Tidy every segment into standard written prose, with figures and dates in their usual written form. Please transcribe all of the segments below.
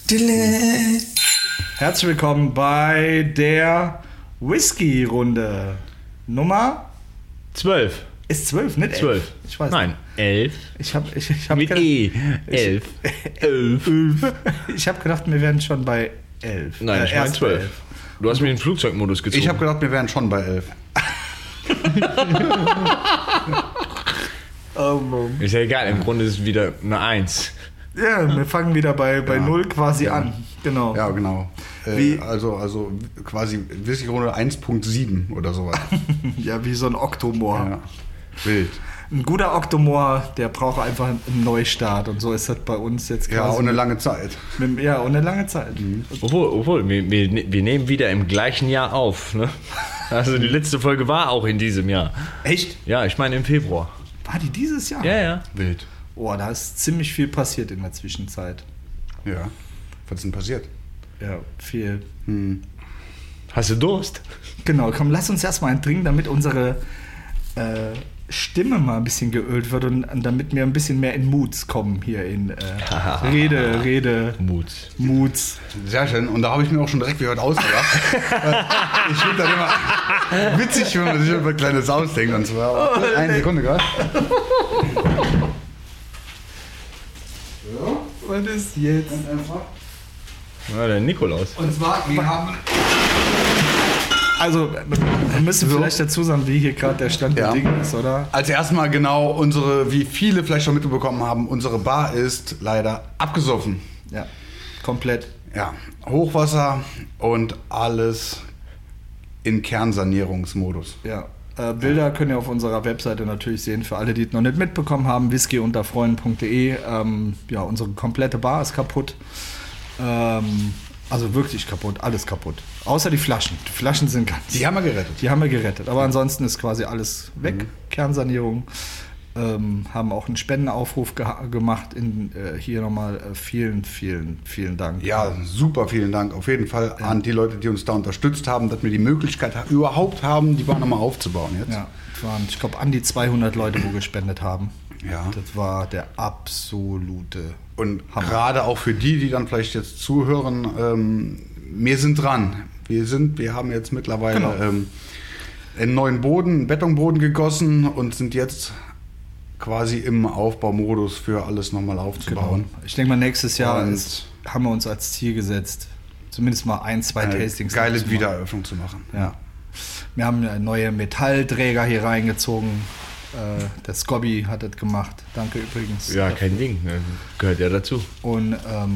Herzlich willkommen bei der Whisky-Runde. Nummer 12. Ist 12, nicht 11? 12. Ich weiß Nein, 11. Ich hab Mit gedacht, E. 11. 11. Ich habe gedacht, wir wären schon bei 11. Nein, ich meine 12. Du hast mir den Flugzeugmodus gezogen. Ich habe gedacht, wir wären schon bei 11. Oh Mann. Ist ja egal, im Grunde ist es wieder eine 1. Ja, wir fangen wieder bei 0 quasi an. Genau. Ja, genau. Wie- Also quasi Whisky-Runde 1.7 oder sowas. Ja, wie so ein Oktomor. Ja. Wild. Ein guter Oktomor, der braucht einfach einen Neustart. Und so ist das bei uns jetzt Ja, quasi. und eine lange Zeit. Ja, und eine lange Zeit. Obwohl wir nehmen wieder im gleichen Jahr auf. Ne? Also die letzte Folge war auch in diesem Jahr. Echt? Ja, ich meine im Februar. War die dieses Jahr? Ja. Wild. Oh, da ist ziemlich viel passiert in der Zwischenzeit. Ja. Was ist denn passiert? Ja, viel. Hast du Durst? Genau, komm, lass uns erstmal einen trinken, damit unsere Stimme mal ein bisschen geölt wird und damit wir ein bisschen mehr in Moods kommen hier in Rede, Moods. Sehr schön. Und da habe ich mir auch schon direkt wieder was ausgedacht. Ich finde das immer witzig, wenn man sich über kleines ausdenkt. Und zwar. Eine Sekunde gerade. Was ist jetzt? Ja, der Nikolaus. Und zwar, wir haben. Also, wir müssen vielleicht dazu sagen, wie hier gerade der Stand der Dinge ist, oder? Als erstmal genau wie viele vielleicht schon mitbekommen haben, unsere Bar ist leider abgesoffen. Ja, komplett. Ja, Hochwasser und alles in Kernsanierungsmodus. Ja. Bilder könnt ihr auf unserer Webseite natürlich sehen, für alle, die es noch nicht mitbekommen haben, whiskyunterfreunden.de. Ja, unsere komplette Bar ist kaputt. Also wirklich kaputt, alles kaputt. Außer die Flaschen. Die Flaschen sind ganz... Die haben wir gerettet. Die haben wir gerettet. Aber ansonsten ist quasi alles weg. Kernsanierung. Haben auch einen Spendenaufruf gemacht. Hier nochmal vielen Dank. Ja, super, vielen Dank auf jeden Fall an die Leute, die uns da unterstützt haben, dass wir die Möglichkeit überhaupt haben, die Bar nochmal aufzubauen jetzt. Ja, es waren, ich glaube, an die 200 Leute, wo gespendet haben. Ja. Das war der absolute Und Hammer. gerade auch für die dann vielleicht jetzt zuhören, wir sind dran. Wir haben jetzt mittlerweile Genau. einen neuen Boden, einen Betonboden gegossen und sind jetzt quasi im Aufbaumodus für alles nochmal aufzubauen. Genau. Ich denke mal, nächstes Jahr Und- haben wir uns als Ziel gesetzt, zumindest mal 2 Eine Tastings. geile zu machen. Wiedereröffnung zu machen. Ja. Wir haben neue Metallträger hier reingezogen. Der Scobby hat das gemacht. Danke übrigens. Ja, kein Ding. Ne? Gehört ja dazu. Und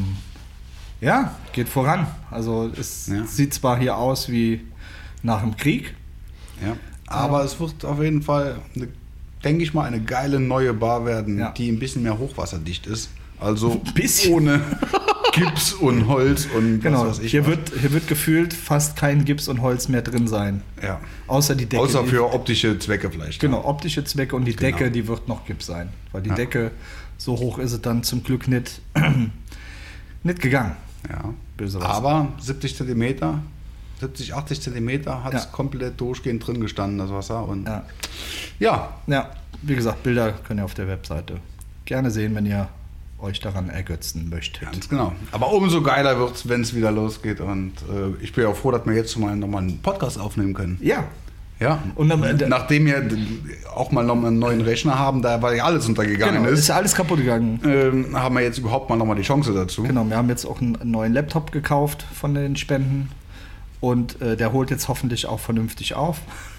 ja, geht voran. Also es sieht zwar hier aus wie nach dem Krieg. Ja. Aber es wird auf jeden Fall, denke ich mal, eine geile neue Bar werden, die ein bisschen mehr hochwasserdicht ist. Also Bisschen. ohne Gips und Holz und Genau, was weiß ich. hier was. wird gefühlt fast kein Gips und Holz mehr drin sein. Ja. Außer die Decke. Außer die- für optische Zwecke vielleicht. Genau, optische Zwecke und die Genau. Decke, die wird noch Gips sein. Weil die Decke, so hoch ist es dann zum Glück nicht gegangen. Ja. Böse was. Aber 70 Zentimeter, 70, 80 Zentimeter hat es Ja. komplett durchgehend drin gestanden, das Wasser. Und Ja. ja, Wie gesagt, Bilder könnt ihr auf der Webseite gerne sehen, wenn ihr euch daran ergötzen möchtet. ganz genau. Aber umso geiler wird es, wenn es wieder losgeht. Und ich bin ja auch froh, dass wir jetzt nochmal einen Podcast aufnehmen können. Ja. Ja. Und nachdem wir auch mal nochmal einen neuen Rechner haben, da weil ja alles untergegangen ist ist, ja alles kaputt gegangen. haben wir jetzt überhaupt mal nochmal die Chance dazu. Genau, wir haben jetzt auch einen neuen Laptop gekauft von den Spenden und der holt jetzt hoffentlich auch vernünftig auf.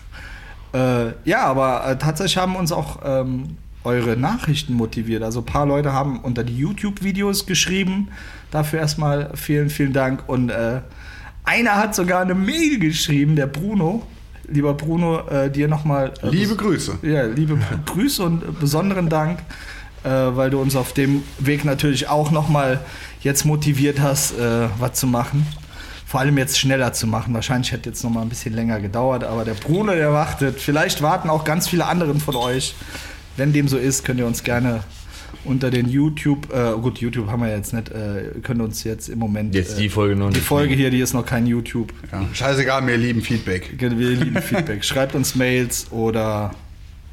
Ja, aber tatsächlich haben uns auch eure Nachrichten motiviert. Also ein paar Leute haben unter die YouTube-Videos geschrieben. Dafür erstmal vielen Dank. Und einer hat sogar eine Mail geschrieben, der Bruno. Lieber Bruno, dir nochmal... Liebe Grüße. Ja, liebe Grüße und besonderen Dank, weil du uns auf dem Weg natürlich auch nochmal jetzt motiviert hast, was zu machen. Vor allem jetzt schneller zu machen. Wahrscheinlich hätte jetzt nochmal ein bisschen länger gedauert, aber der Bruno, der wartet. Vielleicht warten auch ganz viele anderen von euch. Wenn dem so ist, könnt ihr uns gerne unter den YouTube, gut, YouTube haben wir jetzt nicht, können uns jetzt im Moment... Jetzt die Folge noch nicht. Die Folge hier, die ist noch kein YouTube. Ja, scheißegal, wir lieben Feedback. Wir lieben Feedback. Schreibt uns Mails oder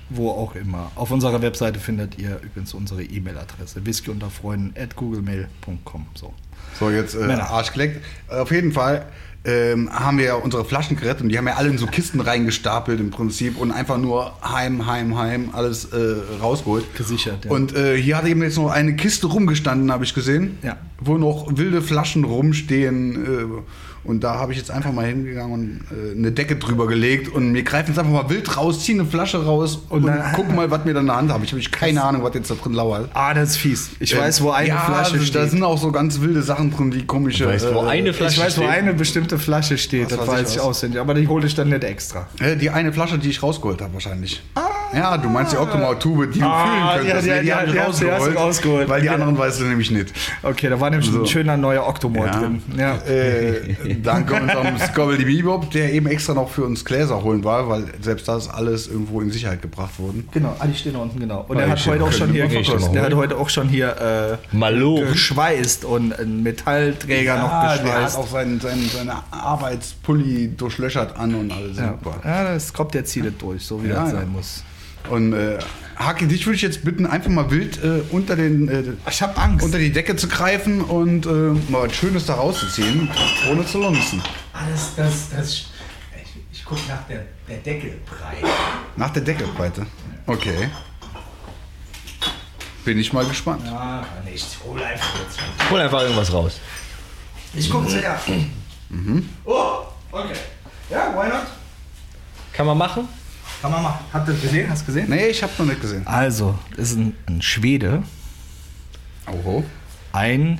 wo auch immer. Auf unserer Webseite findet ihr übrigens unsere E-Mail-Adresse whiskyunterfreunden@googlemail.com. So, jetzt Männer. Arsch geleckt. Auf jeden Fall haben wir ja unsere Flaschen gerettet und die haben ja alle in so Kisten reingestapelt im Prinzip und einfach nur heim, alles rausgeholt. Gesichert, ja. Und hier hat eben jetzt noch eine Kiste rumgestanden, habe ich gesehen, Ja. wo noch wilde Flaschen rumstehen. Und da habe ich jetzt einfach mal hingegangen und eine Decke drüber gelegt und wir greifen jetzt einfach mal wild raus, ziehen eine Flasche raus und dann- gucken mal, was wir da in der Hand haben. Ich habe keine Ahnung, was jetzt da drin lauert. Ah, das ist fies. Ich weiß, wo eine Flasche Da steht. sind auch so ganz wilde Sachen drin, die komische. Du weißt, wo eine Flasche Ich weiß, wo steht? eine bestimmte Flasche steht, Was das weiß weiß ich ich was? auswendig, aber die hole ich dann nicht extra. Die eine Flasche, die ich rausgeholt habe, wahrscheinlich. Ja, du meinst die Octomore-Tube, die du Ah, fühlen könntest. ja, Nee, die habe ich die hast du rausgeholt. weil die Okay. anderen weißt du nämlich nicht. Okay, da war nämlich So. ein schöner neuer Octomore drin. Ja. Dann kommt noch ein Scobble Bebop, der eben extra noch für uns Gläser holen war, weil selbst das alles irgendwo in Sicherheit gebracht wurden. Genau, die stehen da unten, genau. Und Ah, er hat ich heute auch können schon wir hier mal verkosten. der hat heute auch schon hier Malochen. geschweißt und einen Metallträger noch der hat geschweißt. auch seine Arbeitspulli durchlöchert an und alles Ja. super. Ja, das kommt der Ziele durch, so wie Ja, das ja. sein muss. Und Haki, dich würde ich jetzt bitten, einfach mal wild unter Ich habe Angst. unter die Decke zu greifen und mal was Schönes da rauszuziehen, ohne zu lunzen. Ich gucke nach der Deckelbreite. Nach der Deckelbreite. Okay. Bin ich mal gespannt. Ja, nicht. Hol einfach jetzt. Hol einfach irgendwas raus. Ich gucke zuerst. Oh, okay. Ja, why not? Kann man machen? Kann man machen. Habt ihr das gesehen? Hast du gesehen? Nee, ich habe noch nicht gesehen. Also, das ist ein Schwede. Oho. Ein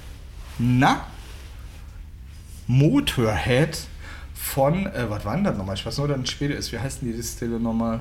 Motorhead von, was war denn das nochmal? Ich weiß nur, dass ein Schwede ist. Wie heißen die Distille nochmal?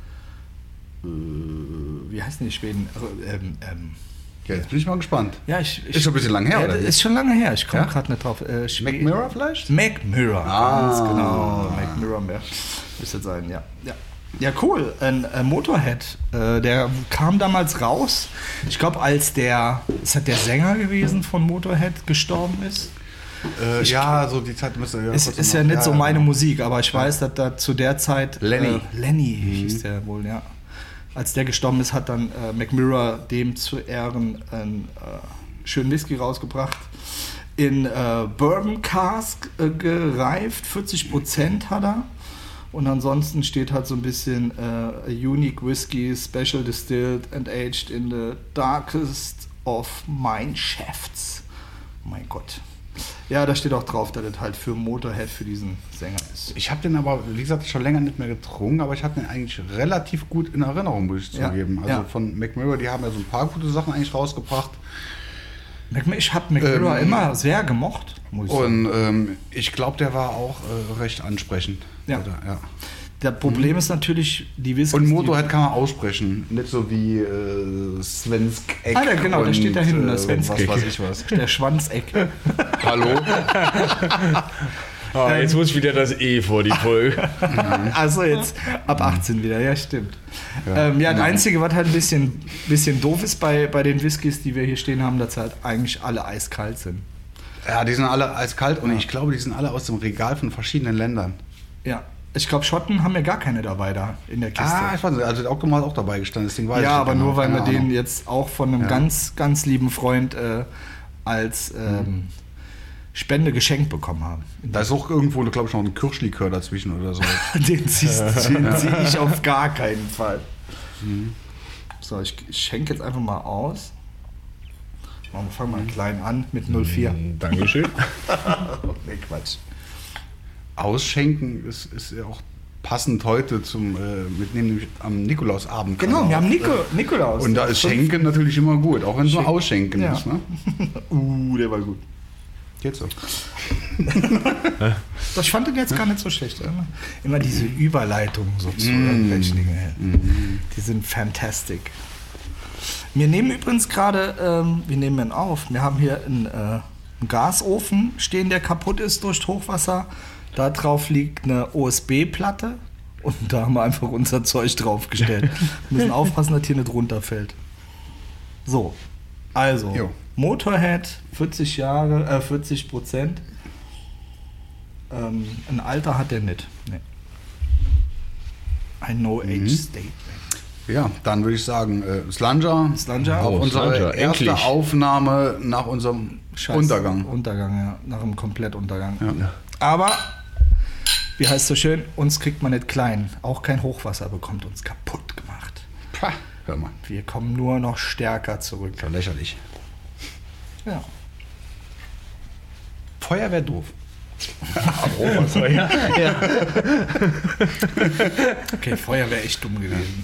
Wie heißen die Schweden? Ja, jetzt bin ich mal gespannt. Ja, Ist schon ein bisschen lang her, ja, oder das wie? ist schon lange her. Ich komme Ja? gerade nicht drauf. Mac Mirror vielleicht? Mac Mirror, Ah. ganz genau. Mac Mirror mehr. Müsste sein, ja. Ja, cool. Ein Motorhead, der kam damals raus. Ich glaube, ist der Sänger gewesen von Motorhead gestorben ist. Ja, so die Zeit müsste ja. Ist ja nicht so meine Musik, aber ich weiß, dass da zu der Zeit Lenny. Lenny hieß der wohl, ja. Als der gestorben ist, hat dann Mac Mirror dem zu Ehren einen schönen Whisky rausgebracht. In Bourbon Cask gereift, 40% hat er. Und ansonsten steht halt so ein bisschen a unique whisky, special distilled and aged in the darkest of mine shafts. Mein Gott. Ja, da steht auch drauf, dass das halt für Motorhead, für diesen Sänger ist. Ich habe den aber, wie gesagt, schon länger nicht mehr getrunken, aber ich habe den eigentlich relativ gut in Erinnerung, muss ich Ja, zugeben. Also ja. von Mac Mirror, die haben ja so ein paar gute Sachen eigentlich rausgebracht. Ich habe Mac Mirror immer sehr gemocht, muss ich sagen. Und ich glaube, der war auch recht ansprechend. Ja. Oder, ja. Das Problem ist natürlich, die Whiskys... Und Motorhead kann man aussprechen, nicht so wie Svensk Eck. Ah, genau, der steht da hinten, der Was Svensk-Eck. weiß ich was. Der Schwanzeck. Hallo? Ah, jetzt muss wieder das E vor die Folge. Also jetzt ab 18 wieder, ja stimmt. Das Einzige, was halt ein bisschen doof ist bei den Whiskys, die wir hier stehen haben, dass halt eigentlich alle eiskalt sind. Ja, die sind alle eiskalt und ich glaube, die sind alle aus dem Regal von verschiedenen Ländern. Ja, ich glaube, Schotten haben ja gar keine dabei da in der Kiste. Ah, ich weiß nicht, also der Octomore hat auch dabei gestanden, deswegen weiß ich ja, nicht aber genau. nur weil Keine wir den Ahnung. jetzt auch von einem ganz, ganz lieben Freund als Spende geschenkt bekommen haben. Da ist auch irgendwo, glaube ich, noch ein Kirschlikör dazwischen oder so. Den zieh ich auf gar keinen Fall. So, ich schenke jetzt einfach mal aus. Wir fangen mal klein an mit 04. Dankeschön. Nee, Quatsch. Ausschenken ist ja auch passend heute zum Mitnehmen nämlich am Nikolausabend. Genau, wir haben Nikolaus. Und da ist Schenken natürlich immer gut, auch wenn es nur Schenken. Ausschenken Ja. ist. Ne? Der war gut. Geht so. Das ich fand den jetzt gar nicht so schlecht. Immer diese Überleitungen so zu irgendwelchen Dingen. Die sind fantastic. Wir nehmen übrigens gerade, wie nehmen wir ihn auf? Wir haben hier einen Gasofen stehen, der kaputt ist durch Hochwasser. Da drauf liegt eine OSB-Platte und da haben wir einfach unser Zeug draufgestellt. Wir müssen aufpassen, dass hier nicht runterfällt. So, also Jo. Motorhead, 40 Jahre, 40%. Ein Alter hat der nicht. Nee. Ein No-Age-Statement. Ja, dann würde ich sagen, Slanger. Slanger. Auf Oh, unsere Slanger, erste endlich. Aufnahme nach unserem Untergang. Untergang, ja. Nach einem Komplettuntergang. Ja. Aber, wie heißt es so schön, uns kriegt man nicht klein. Auch kein Hochwasser bekommt uns kaputt gemacht. Pah, hör mal. Wir kommen nur noch stärker zurück. Ja, lächerlich. Ja. Feuer wäre doof. Ja. Okay, Feuer wäre echt dumm gewesen.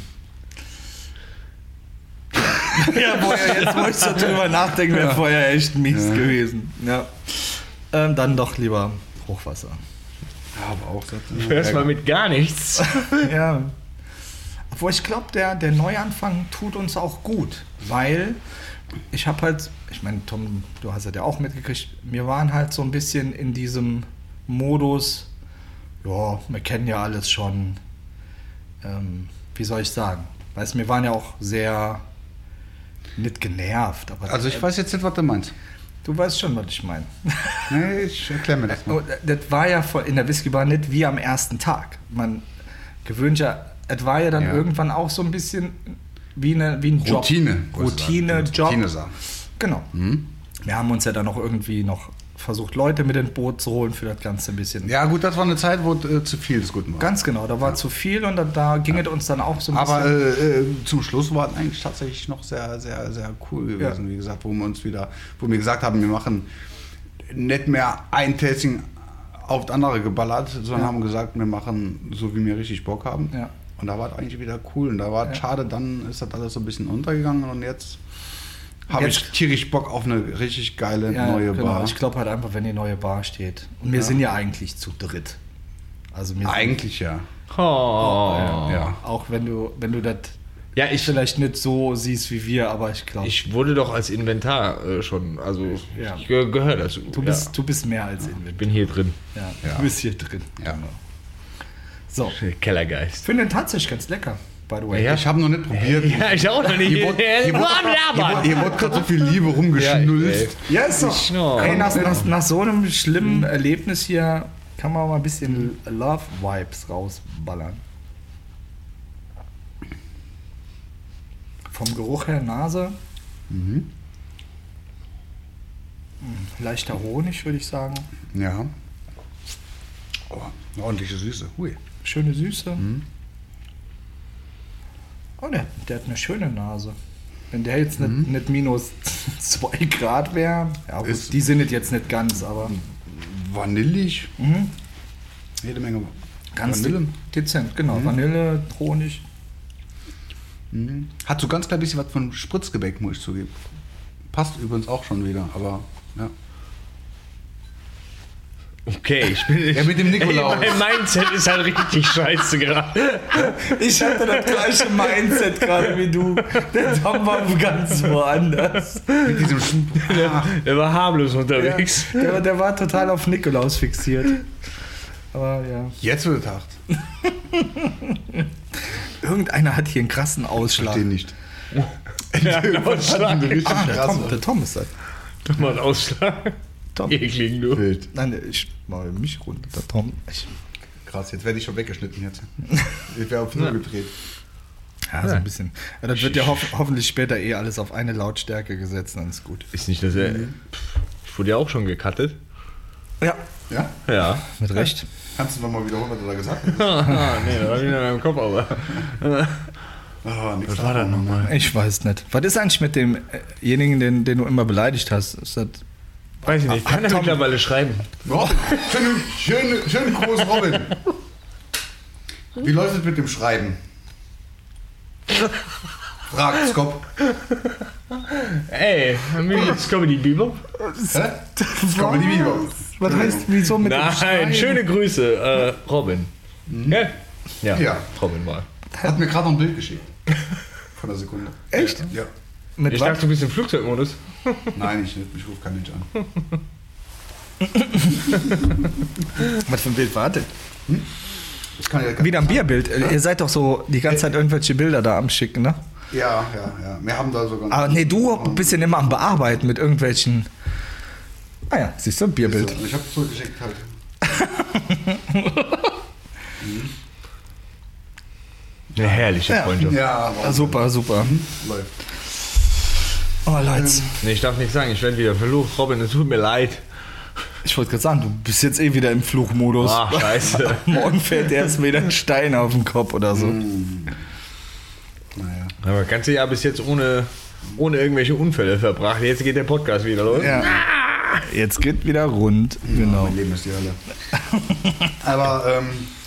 Ja, Feuer, jetzt wo ich so drüber nachdenke, wäre Feuer echt mies gewesen. Ja. Dann doch lieber Hochwasser. Ja, aber auch Erstmal mit gar nichts. Ja. Obwohl ich glaube, der Neuanfang tut uns auch gut, weil ich habe halt, ich meine, Tom, du hast ja auch mitgekriegt, wir waren halt so ein bisschen in diesem Modus, ja, wir kennen ja alles schon, wie soll ich sagen, weißt du, wir waren ja auch sehr, nicht genervt, aber Also ich weiß jetzt nicht, was du meinst. du weißt schon, was ich meine. Nee, ich erkläre mir das mal. Das war ja in der Whiskybar nicht wie am ersten Tag. Man gewöhnt ja, es war ja dann irgendwann auch so ein bisschen wie ein Job. Routine, Job. Routine-Sache. Genau. Wir haben uns ja dann noch irgendwie noch versucht, Leute mit ins Boot zu holen für das Ganze ein bisschen. Ja gut, das war eine Zeit, wo zu viel des Guten war. Ganz genau, da war zu viel und da ging es uns dann auch so ein Aber bisschen. zum Schluss war es eigentlich tatsächlich noch sehr, sehr, sehr cool gewesen. Wie gesagt, wo wir gesagt haben, wir machen nicht mehr ein Tasting auf das andere geballert, sondern haben gesagt, wir machen so, wie wir richtig Bock haben. Ja. Und da war es eigentlich wieder cool. Und da war es schade, dann ist das alles so ein bisschen untergegangen und jetzt habe ich tierisch Bock auf eine richtig geile neue Bar. Ich glaube halt einfach, wenn die neue Bar steht. Und wir sind ja eigentlich zu dritt. Also wir Eigentlich ja. Oh. Ja. auch wenn du das Ja, ich vielleicht nicht so siehst wie wir, aber ich glaube, Ich wurde doch als Inventar schon, also Ja. ich gehöre dazu. du bist mehr als Inventar. Ich bin hier drin. Ja, Ja. du bist hier drin. Ja. Genau. So, Kellergeist. ich finde den tatsächlich ganz lecker, by the way. Ja. Ich habe noch nicht probiert. Ja, ich auch noch nicht. Hier wurde gerade so viel Liebe rumgeschnulzt. Ja, ist doch. No. Ey, nach so einem schlimmen Erlebnis hier kann man mal ein bisschen Love-Vibes rausballern. Vom Geruch her Nase. Leichter Honig, würde ich sagen. Ja. Oh, eine ordentliche Süße. Hui. Schöne Süße. Oh, der hat eine schöne Nase. Wenn der jetzt nicht minus 2 Grad wäre, ja, gut, Ist- die sind es jetzt nicht ganz, aber Vanillig. Jede Menge ganz Vanille. dezent, genau. Vanille, Honig. Hat so ganz klein bisschen was von Spritzgebäck, muss ich zugeben. Passt übrigens auch schon wieder, aber ja. Okay, ich bin. Ja, mit dem Nikolaus. Ey, mein Mindset ist halt richtig scheiße gerade. Ich hatte das gleiche Mindset gerade wie du. Der Tom war ganz woanders. Mit diesem Der war harmlos unterwegs. Der war total auf Nikolaus fixiert. Aber ja. Jetzt wird es hart. Irgendeiner hat hier einen krassen Ausschlag. Den nicht. Ja, ein Ausschlag. Der Tom ist das. Doch mal einen Ausschlag. Tom. Eklig, du. Wild. Nein, ich mache mich runter. Der Tom. Krass, jetzt werde ich schon weggeschnitten jetzt. Ich wäre auf Null gedreht. Ja, so ein bisschen. Ja, das wird ja hoffentlich später alles auf eine Lautstärke gesetzt, dann ist gut. Ist nicht, dass er. Ich wurde ja auch schon gecuttet. Ja, Ja? Ja. mit Recht. Kannst du nochmal wiederholen, was du da gesagt hast? Nee, da war wieder in meinem Kopf, aber. Oh, nichts Was war das nochmal? Ich weiß nicht. Was ist eigentlich mit demjenigen, den du immer beleidigt hast? Ist das Weiß ich nicht. Kann er mittlerweile schreiben? Robin, schönen Gruß, Robin. Wie läuft es mit dem Schreiben? Fragt Skop. Ey, haben wir jetzt Comedy Bebop? Hä? Skop die Video. Was heißt, wieso mit dem Nein, Schreiben? schöne Grüße, Robin. Ja? Ja. Robin war. Hat mir gerade noch ein Bild geschickt. Von der Sekunde. Echt? Ja. Mit Ich was? dachte, du bist im Flugzeugmodus. Nein, ich nicht. Mich ruft kein Mensch an. Was für ein Bild war das? Das kann ja Wieder ein Bierbild. Ihr seid doch so die ganze Zeit irgendwelche Bilder da am Schicken, ne? Ja. Wir haben da sogar. Aber nee, du bist ja immer am Bearbeiten mit irgendwelchen. Ah ja, siehst du, ein Bierbild. Ich habe zurückgeschickt halt. Eine herrliche Freundschaft. Ja, Super. läuft. Oh, Leute. Nee, ich darf nicht sagen, ich werde wieder verflucht. Robin, es tut mir leid. Ich wollte gerade sagen, du bist jetzt eh wieder im Fluchmodus. Ach, scheiße. Morgen fällt dir erst wieder ein Stein auf den Kopf oder so. Naja. Aber das ganze Jahr bis jetzt ohne irgendwelche Unfälle verbracht. Jetzt geht der Podcast wieder los. Ja. Jetzt geht wieder rund. Genau. Mein Leben ist die Hölle. Aber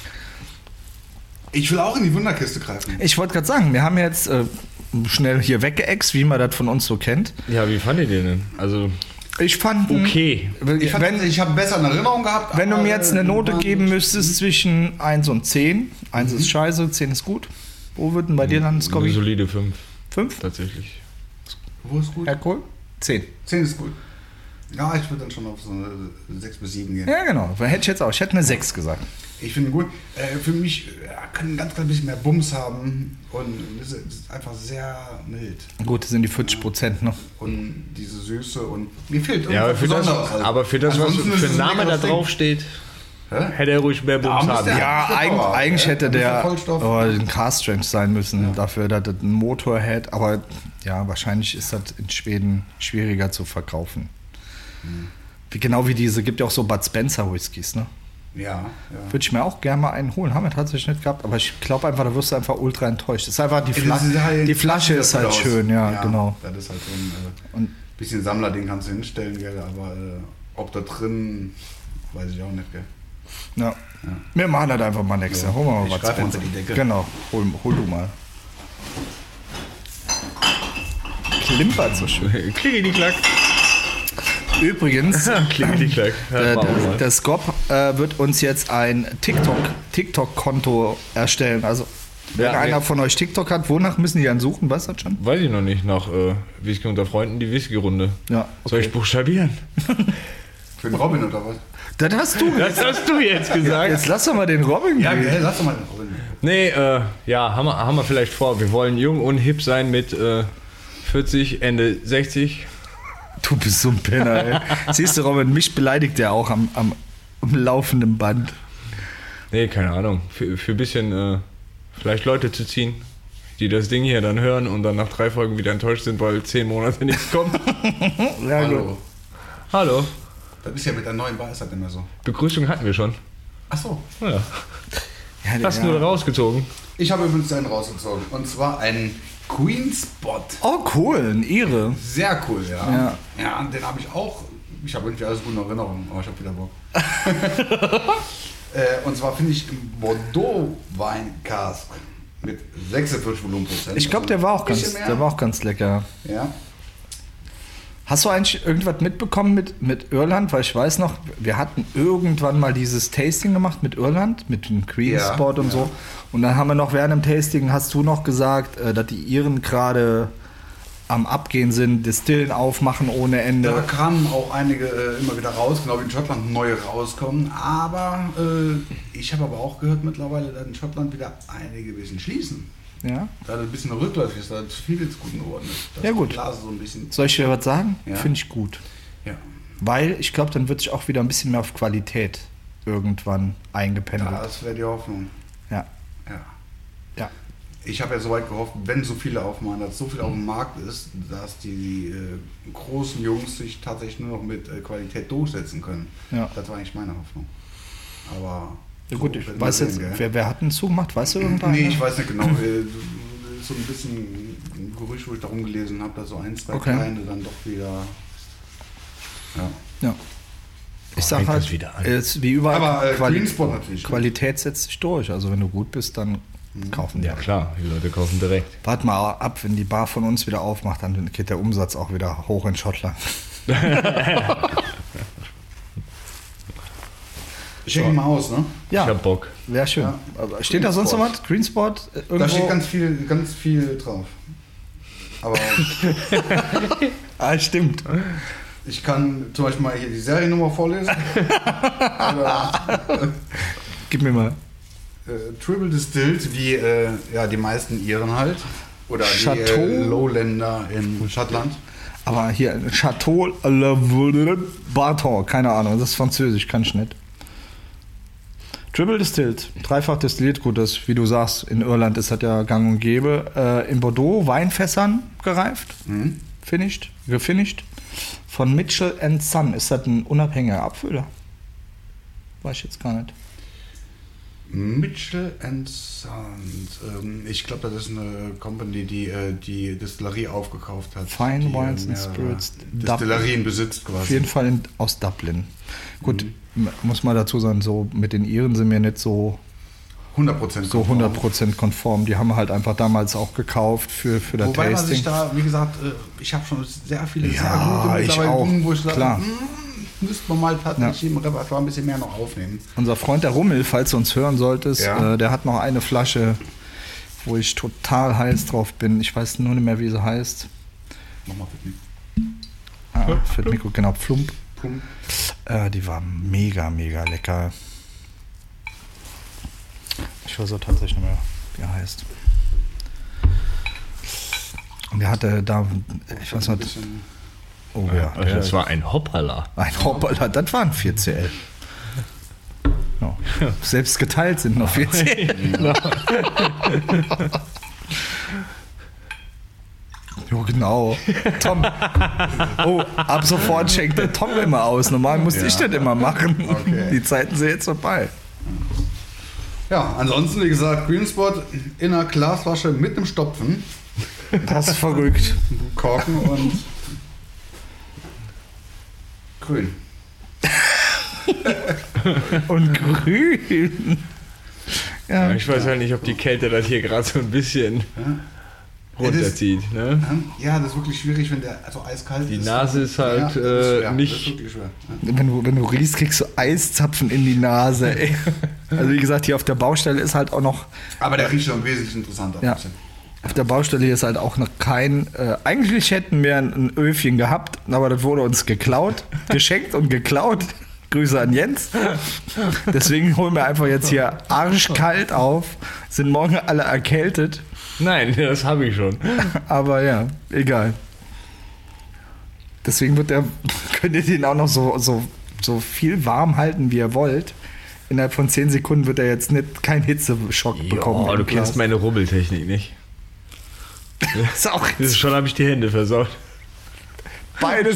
ich will auch in die Wunderkiste greifen. Ich wollte gerade sagen, wir haben jetzt schnell hier weggeext, wie man das von uns so kennt. Ja, wie fandet ihr denn? Also, Ich fand okay. Ich habe besser in Erinnerung gehabt. Wenn du aber, mir jetzt eine Note war geben nicht- müsstest zwischen 1 und 10, 1 ist scheiße, 10 ist gut. Wo wird denn bei dir dann Eine Scobby? solide 5, 5? tatsächlich. Wo ist gut? Herr Kohl? 10. 10 ist gut. Ja, ich würde dann schon auf so eine 6 bis 7 gehen. Ja, genau. Hätte ich jetzt auch. Ich hätte eine 6 gesagt. Ich finde gut. Für mich können ganz klein bisschen mehr Bums haben und es ist einfach sehr mild. Gut, das sind die 40%, ne? Und diese Süße und mir fehlt Ja, irgendwas aber für das, Besonderes halt. was Ansonsten für ist ein es Name da leckeres Ding. drauf steht, Hä? hätte er ruhig mehr Bums muss haben. der- Ja, Vollstoff, eigentlich ja? hätte Ein bisschen der Vollstoff. ein Car-Strange sein müssen, dafür, dass das einen Motor hätte. Aber ja, wahrscheinlich ist das in Schweden schwieriger zu verkaufen. Genau wie diese, gibt ja auch so Bud Spencer Whiskys, ne? Ja. Würde ich mir auch gerne mal einen holen. Haben wir tatsächlich nicht gehabt, aber ich glaube einfach, da wirst du einfach ultra enttäuscht. Das ist einfach die, Das ist halt- die Flasche ist halt aus. schön, ja, genau. Das ist halt so ein Und- bisschen Sammlerding kannst du hinstellen, gell, aber ob da drin, weiß ich auch nicht, gell. Ja. Wir machen das einfach mal nächstes Jahr. Holen wir mal Ich Bud greif mal Spencer. unter die Decke. Genau, hol du mal. Klimpert so schön. Klickety-klack. Übrigens, Klickety-klack. der Scop wird uns jetzt ein TikTok-Konto erstellen. Also, wenn Ja, einer nee. von euch TikTok hat, wonach müssen die dann suchen? Weißt du das schon? Weiß ich noch nicht, nach Whisky unter Freunden, die Whisky-Runde. Ja, Soll ich buchstabieren? Für den Robin oder was? Das hast du. Das hast du jetzt gesagt. Jetzt lass doch mal den Robin Ja, gehen. gell, lass doch mal den Robin. Nee, ja, haben wir vielleicht vor. Wir wollen jung und hip sein mit 40, Ende 60. Du bist so ein Penner, ey. Siehst du, Robin, mich beleidigt der auch am laufenden Band. Nee, keine Ahnung. Für ein bisschen vielleicht Leute zu ziehen, die das Ding hier dann hören und dann nach 3 Folgen wieder enttäuscht sind, weil 10 Monate nichts kommt. Ja, gut. Hallo. Hallo. Das ist ja mit der neuen Bar ist halt immer so. Begrüßung hatten wir schon. Ach so. Ja. Ja, Hast nur rausgezogen. Ich habe übrigens einen rausgezogen. Und zwar einen Queen Spot. Oh, cool, ein Ire. Sehr cool, ja. Ja. Ja, und den habe ich auch. Ich habe irgendwie alles gut in Erinnerung, aber ich habe wieder Bock. Und zwar finde ich im Bordeaux Wein Cask mit 46 Volumenprozent. Ich glaube, der war auch Bisschen mehr. der war auch ganz lecker. Ja. Hast du eigentlich irgendwas mitbekommen mit Irland? Weil ich weiß noch, wir hatten irgendwann mal dieses Tasting gemacht mit Irland, mit dem Queen Ja, Spot und ja. so. Und dann haben wir noch während dem Tasting, hast du noch gesagt, dass die Iren gerade am Abgehen sind, Distillen aufmachen ohne Da Ende. kamen auch einige immer wieder raus, genau wie in Schottland neue rauskommen. Aber ich habe aber auch gehört mittlerweile, dass in Schottland wieder einige ein bisschen schließen. Ja? Da ein bisschen rückläufig ist, da viel jetzt gut geworden ist. Dass Ja, gut. die Blase so ein bisschen. Soll ich dir was sagen? Ja. Finde ich gut. Ja. Weil ich glaube, dann wird sich auch wieder ein bisschen mehr auf Qualität irgendwann eingependelt. Das wäre die Hoffnung. Ja. Ja. Ja. Ich habe ja soweit gehofft, wenn so viele aufmachen, dass so viel auf dem Markt ist, dass die großen Jungs sich tatsächlich nur noch mit Qualität durchsetzen können. Ja. Das war eigentlich meine Hoffnung. Aber Ja, gut, so ich werden wir weiß sehen, jetzt, gell? wer hat einen zugemacht? Weißt du irgendwann? Nee, ich weiß nicht genau. So ein bisschen ein Gerücht, wo ich darum gelesen habe, dass so ein, zwei Okay. kleine dann doch wieder. Ja. Ja. Ich sag fängt halt, das wieder an. ist wie überall, Aber Green Spot natürlich. Qualität setzt sich durch. Also wenn du gut bist, dann kaufen die. Ja klar, die Leute kaufen direkt. Warte mal ab, wenn die Bar von uns wieder aufmacht, dann geht der Umsatz auch wieder hoch in Schottland. Check ihn mal aus, ne? Ja, Ich hab Bock. wäre schön. Ja. Aber steht da sonst noch was? Green Spot? Irgendwo? Da steht ganz viel drauf. Aber Stimmt. ich kann zum Beispiel mal hier die Seriennummer vorlesen. Oder, Gib mir mal. Triple Distilled, wie ja, die meisten Iren halt. Oder Chateau. die Lowländer in Schottland. Aber hier, Chateau Le Barton, keine Ahnung, das ist französisch, kann ich nicht. Triple Distilled, dreifach destilliert, gut, das, wie du sagst, in Irland ist das ja gang und gäbe. In Bordeaux Weinfässern gereift, gefinished. Von Mitchell & Son. Ist das ein unabhängiger Abfüller? Weiß ich jetzt gar nicht. Mitchell & Sons. Ich glaube, das ist eine Company, die die Distillerie aufgekauft hat. Fine Wines and Spirits. Distillerien besitzt quasi. Auf jeden Fall aus Dublin. Gut, muss man dazu sagen, so mit den Iren sind wir nicht so 100% konform. Die haben wir halt einfach damals auch gekauft für das Tasting. Wobei man sich da, wie gesagt, ich habe schon sehr viele sehr gute mittlerweile gefunden, wo ich sage, müsste man mal tatsächlich im Repertoire ein bisschen mehr noch aufnehmen. Unser Freund der Rummel, falls du uns hören solltest, der hat noch eine Flasche, wo ich total heiß drauf bin. Ich weiß nur nicht mehr, wie sie heißt. Nochmal für mich. Für das Mikro, genau, Plump. Die war mega, mega lecker. Ich weiß auch tatsächlich nicht mehr, wie er heißt. Und der hatte da, ich weiß nicht. Oh ja. Also das war ein Hoppala. Ein Hoppala, das waren 4CL. No. Selbst geteilt sind noch 4CL. Jo, genau. Tom. Oh, ab sofort schenkt der Tom immer aus. Normal musste ich das immer machen. Okay. Die Zeiten sind jetzt vorbei. Ja, ansonsten, wie gesagt, Green Spot in einer Glasflasche mit einem Stopfen. Das ist verrückt. Korken und grün. Und grün. Ja, ich weiß halt nicht, ob die Kälte das hier gerade so ein bisschen runterzieht. Ne? Ja, das ist wirklich schwierig, wenn der so eiskalt ist. Die Nase ist halt nicht... Das ist wirklich schwer. Wenn du riechst, kriegst du Eiszapfen in die Nase. Ey. Also wie gesagt, hier auf der Baustelle ist halt auch noch... Aber der riecht schon wesentlich interessanter. Ja. Auf der Baustelle hier ist halt auch noch kein... eigentlich hätten wir ein Öfchen gehabt, aber das wurde uns geklaut, geschenkt und geklaut. Grüße an Jens. Deswegen holen wir einfach jetzt hier arschkalt auf, sind morgen alle erkältet. Nein, das habe ich schon. Aber ja, egal. Deswegen könnt ihr den auch noch so viel warm halten, wie ihr wollt. Innerhalb von 10 Sekunden wird er jetzt keinen Hitzeschock bekommen. Oh, du kennst meine Rubbeltechnik nicht. Das schon habe ich die Hände versaut. Beides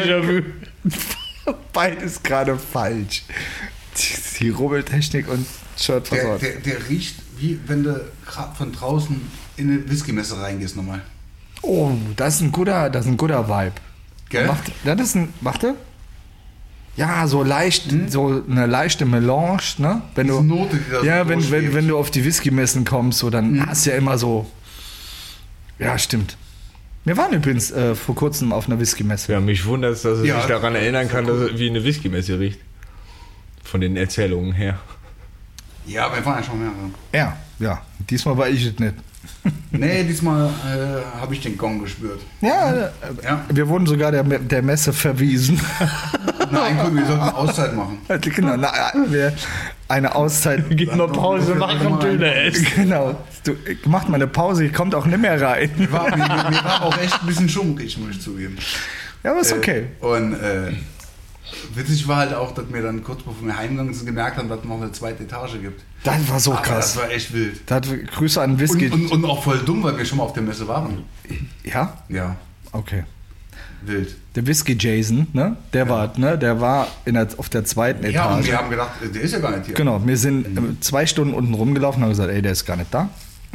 gerade falsch. Die Rubbeltechnik und Shirt versaut. Der riecht, wie wenn du gerade von draußen in eine Whiskymesse reingehst nochmal. Oh, das ist ein guter Vibe. Gell? Warte. Ja, so leicht, so eine leichte Melange, ne? Wenn Diese Note, die da ja, so wenn du auf die Whiskymessen kommst, so, dann hast du ja immer so. Ja, stimmt. Wir waren übrigens vor kurzem auf einer Whiskymesse. Ja, mich wundert es, dass ich mich daran erinnern kann, cool. dass es wie eine Whiskymesse riecht. Von den Erzählungen her. Ja, wir waren ja schon mehrere. Ja. Diesmal war ich es nicht. Nee, diesmal habe ich den Gong gespürt. Ja. Wir wurden sogar der Messe verwiesen. Nein, guck, wir sollten eine Auszeit machen. Genau, eine Auszeit. Geht mal Pause machen, Döner essen. Genau. Macht mal eine Pause, ich kommt auch nicht mehr rein. Mir war auch echt ein bisschen schummrig, muss ich zugeben. Ja, aber ist okay. Und witzig war halt auch, dass wir dann kurz bevor wir heimgegangen sind, gemerkt haben, dass es noch eine zweite Etage gibt. Das war so Aber krass. Das war echt wild. Grüße an Whisky. Und auch voll dumm, weil wir schon mal auf der Messe waren. Ja? Ja. Okay. Wild. Der Whisky Jason, ne? Der war auf der zweiten Etage. Ja, und wir haben gedacht, der ist ja gar nicht hier. Genau, wir sind 2 Stunden unten rumgelaufen und haben gesagt, ey, der ist gar nicht da.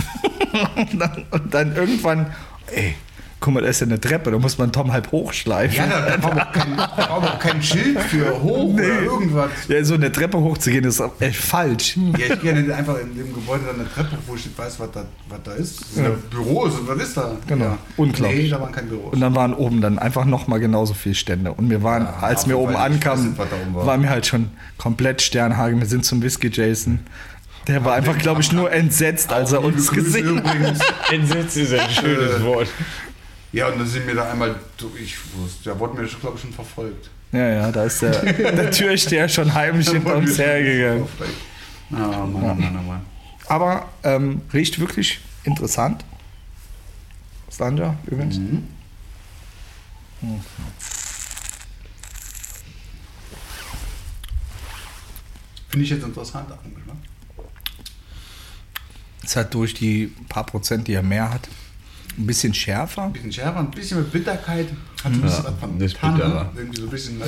und dann irgendwann, ey, guck mal, da ist ja eine Treppe, da muss man Tom halb hochschleifen. Ja, da war auch kein Schild für hoch oder irgendwas. Ja, so eine Treppe hochzugehen ist echt falsch. Ja, ich gehe nicht einfach in dem Gebäude dann eine Treppe hoch, wo ich nicht weiß, was da ist. Das sind ja Büros und was ist da? Genau, ja. unglaublich. Nee, da waren keine Büros. Und dann waren oben dann einfach nochmal genauso viele Stände. Und wir waren, als wir oben ankamen, waren wir halt schon komplett Sternhagen. Wir sind zum Whisky Jason. Der war einfach, glaube ich, nur entsetzt, als er uns gesehen hat. Entsetzt ist ein schönes Wort. Ja, und dann sind wir da einmal durch. Der wurde mir, glaube ich, schon verfolgt. Ja, da ist der Türsteher schon heimlich hinter uns hergegangen. Mann. Aber riecht wirklich interessant. Sanja, übrigens. Finde ich jetzt interessant. Ne? Es hat durch die paar Prozent, die er mehr hat, ein bisschen schärfer. Ein bisschen schärfer, ein bisschen mit Bitterkeit. Hat ein bisschen was von das Tanne. Bittere. Irgendwie so ein bisschen...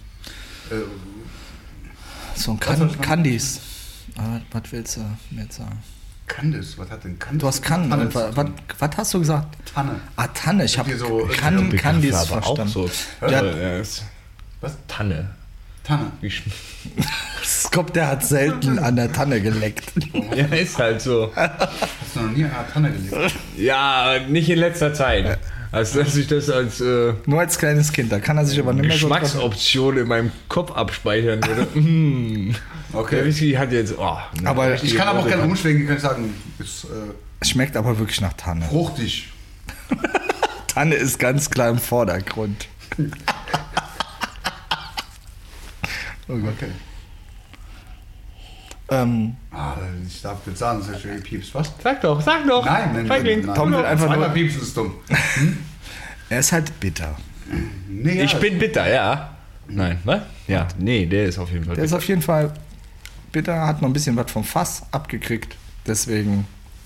So ein Candies. Was willst du mir jetzt sagen? Candice, was hat denn Candice? Du hast Candice. Was hast du gesagt? Tanne. Ah, Tanne. Ich habe So, Candice aber auch verstanden. so. Ja. Was? Tanne. Tanne. Skop, der hat selten an der Tanne geleckt. Ja, ist halt so. Hast du noch nie an einer Tanne gelegt? Ja, nicht in letzter Zeit. Also, dass ich das als Nur als kleines Kind, da kann er sich aber nicht mehr so dran- Geschmacksoption in meinem Kopf abspeichern würde. Okay. Der Whisky hat jetzt. Oh, Aber Ich kann aber auch gerne umschwenken, kann ich sagen, ist Schmeckt aber wirklich nach Tanne. fruchtig. Tanne ist ganz klar im Vordergrund. Oh Gott. Okay. Ich darf jetzt sagen, das ist ja gepiepst, was? Sag doch. Nein. Tom will einfach zweimal nur- piepsen ist dumm. Er ist halt bitter. Nee, ja, Ich bin bitter, ja. Nein, was? Ja, nee, der ist auf jeden Fall Der ist bitter. auf jeden Fall bitter, hat noch ein bisschen was vom Fass abgekriegt. Deswegen.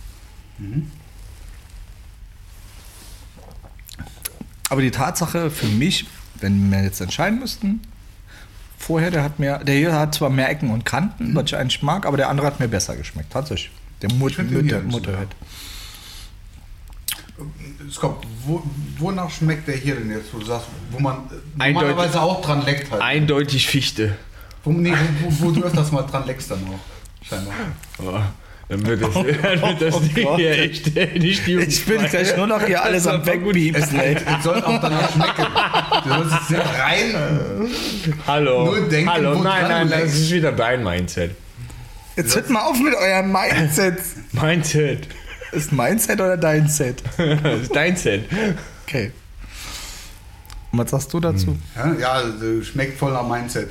Aber die Tatsache für mich, wenn wir jetzt entscheiden müssten, vorher, der hier hat zwar mehr Ecken und Kanten, was ich eigentlich mag, aber der andere hat mir besser geschmeckt, tatsächlich. Der Ich find den hier ein bisschen Motorhead. Scott, wonach schmeckt der hier denn jetzt, wo du sagst, wo man Eindeutig- normalerweise auch dran leckt halt? Eindeutig Fichte. Wo du öfters mal dran leckst dann auch, scheinbar. Oh, dann wird das Ding Gott. hier echt nicht die Ich bin gleich nur noch hier alles am Wegpiepsen, ey. Es soll auch danach schmecken. Du sollst jetzt sehr rein. Hallo. Nur denken, Hallo, wo nein, dran du das leckst. ist wieder dein Mindset. Jetzt hört mal auf mit eurem Mindset. Mindset. Ist mein Set oder dein Set? Das ist dein Set. Okay. Und was sagst du dazu? Ja, schmeckt voll nach Mindset.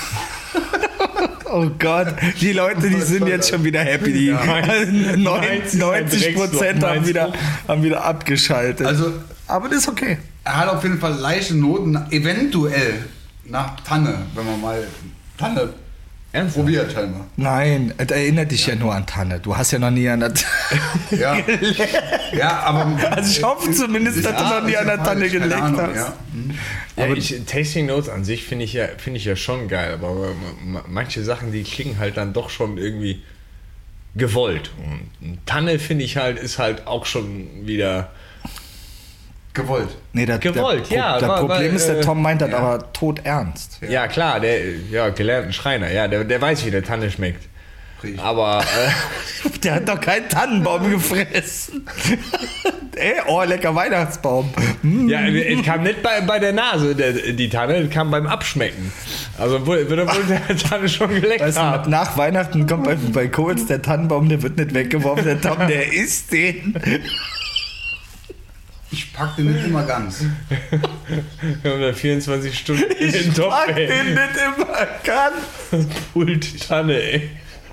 Oh Gott, die Leute, die sind jetzt schon wieder happy. Die Ja. Meins ist ein 90% haben Drecksloch. wieder abgeschaltet. Also, aber das ist okay. er hat auf jeden Fall leichte Noten, eventuell nach Tanne, wenn man mal Tanne Ernsthaft? probiert scheinbar. Nein, es erinnert dich ja nur an Tanne. Du hast ja noch nie an der Ja, ja aber... Also ich hoffe zumindest, dass du noch nie an der Tanne geleckt hast. Ja. Ja, Tasting Notes an sich finde ich ja schon geil, aber manche Sachen, die klingen halt dann doch schon irgendwie gewollt. Und Tanne finde ich halt, ist halt auch schon wieder Gewollt. Nee, Gewollt, ja, Das weil- Problem ist, der Tom meint das ja. aber tot ernst. ja klar, der gelernten Schreiner, ja, der weiß, wie der Tanne schmeckt. Riecht. Aber Der hat doch keinen Tannenbaum gefressen. Ey, oh, lecker Weihnachtsbaum. ja, es kam nicht bei der Nase, die Tanne, es kam beim Abschmecken. Also würde wohl der Tanne schon geleckt Weißt du, haben. nach Weihnachten kommt bei Kohls der Tannenbaum, der wird nicht weggeworfen. Der Tom, der isst den. Ich pack den nicht immer ganz. Wir haben da 24 Stunden in den Topf, Pack den ey. nicht immer ganz. Pult Tanne, ey.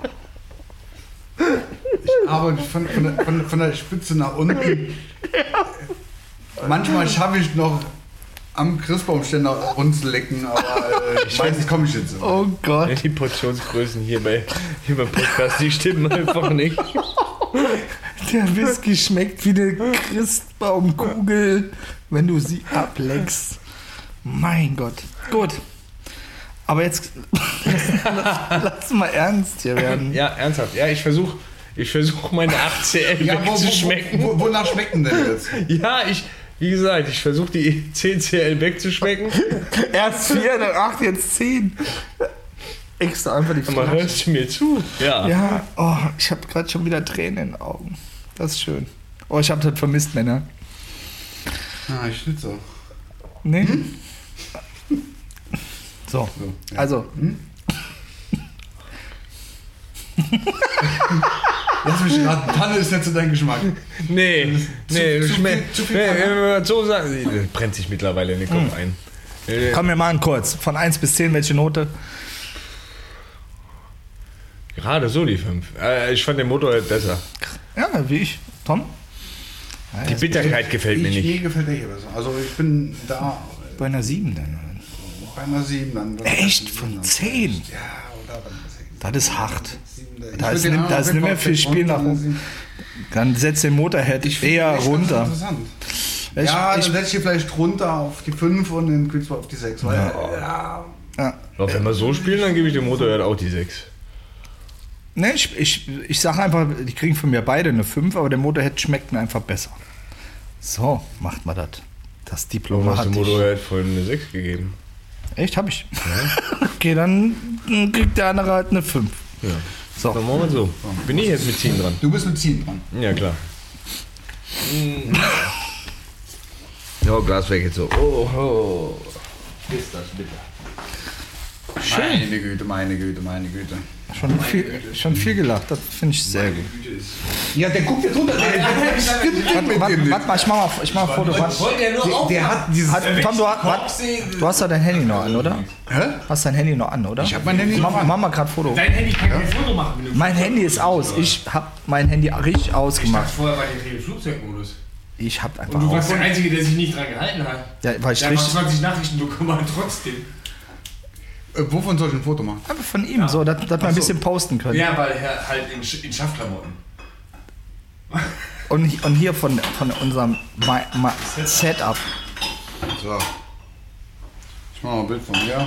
Aber von der Spitze nach unten. Manchmal schaffe ich noch am Christbaumständer rumzulecken, aber meistens komme ich jetzt so. Oh Gott. Die Portionsgrößen hier beim Podcast, die stimmen einfach nicht. Der Whisky schmeckt wie eine Christbaumkugel, wenn du sie ableckst. Mein Gott. Gut. Aber jetzt lass mal ernst hier werden. Ja, ernsthaft. Ja, ich versuch meine 8CL Ja, wegzuschmecken. wonach schmeckt denn jetzt? Ja, wie gesagt, ich versuche die 10CL wegzuschmecken. Erst 4, dann 8, jetzt 10. Extra einfach die Aber Flasche. hörst du mir zu? Ja. Ja, oh, ich habe gerade schon wieder Tränen in den Augen. Das ist schön. Oh, ich habe das vermisst, Männer. Ah, ich schnitze. Nee? So, So, ja. also, Lass mich raten, Tanne ist nicht so dein Geschmack. Nee, zu schmeckt. viel Nee, Tanne? wenn man so sagt, das brennt sich mittlerweile in den Kopf ein. komm, wir machen kurz. Von 1 bis 10, welche Note? Gerade so die 5. Ich fand den Motorhead besser. Ja, wie ich. Tom? Die Bitterkeit gefällt mir Mir nicht. gefällt der hier besser. Also ich bin da Bei einer 7 dann. bei einer 7. Dann Echt? Von 10? Ja, oder bei einer 6. Das ist hart. Ich Da würd ist, den da ist auf nicht mehr jeden viel Fall Spiel nach runter. oben. Dann setzt den Motorhead Ich find eher echt runter. ganz interessant. Ich- Ja, ich- dann setze ich hier vielleicht runter auf die 5 und den Quickspot auf die 6. Weil, Ja. Aber wenn wir so spielen, dann gebe ich dem Motorrad auch die 6. Ne, ich sage einfach, die kriegen von mir beide eine 5, aber der Motorhead schmeckt mir einfach besser. So, macht man das. Das Warum hast du dem diplomatisch. Motorrad vorhin eine 6 gegeben? Echt, hab ich. Okay, dann kriegt der andere halt eine 5. Ja. So. Dann machen wir so. Bin ich jetzt mit Ziehen dran? du bist mit Ziehen dran. Ja, klar. Ja, Glas weg jetzt so. Oh. Ist das bitter. Meine Güte, meine Güte, meine Güte. Schon viel gelacht, das finde ich sehr gut. Ja, der guckt jetzt runter. Der stimmt mit dem nicht. Warte mal, ich mach ein Foto. Der hat dieses... Tom, du hast doch dein Handy noch an, oder? Hä? Hast dein Handy noch an, oder? Ich hab mein Handy noch Mach mal gerade ein Foto. Dein Handy kann kein Foto machen, wenn du. Mein Handy ist aus. Ich habe mein Handy richtig Ich ausgemacht. dachte vorher war der Flugzeugmodus. Ich habe einfach Und du warst aus. der Einzige, der sich nicht dran gehalten hat. Ja, weil ich Der hat noch richtig. 20 Nachrichten bekommen, aber trotzdem. Wovon soll ich ein Foto machen? Einfach von ihm, so, dass wir ein bisschen posten können. Ja, weil er halt in Schaffklamotten. Und hier von unserem Setup. So. Ich mache mal ein Bild von mir.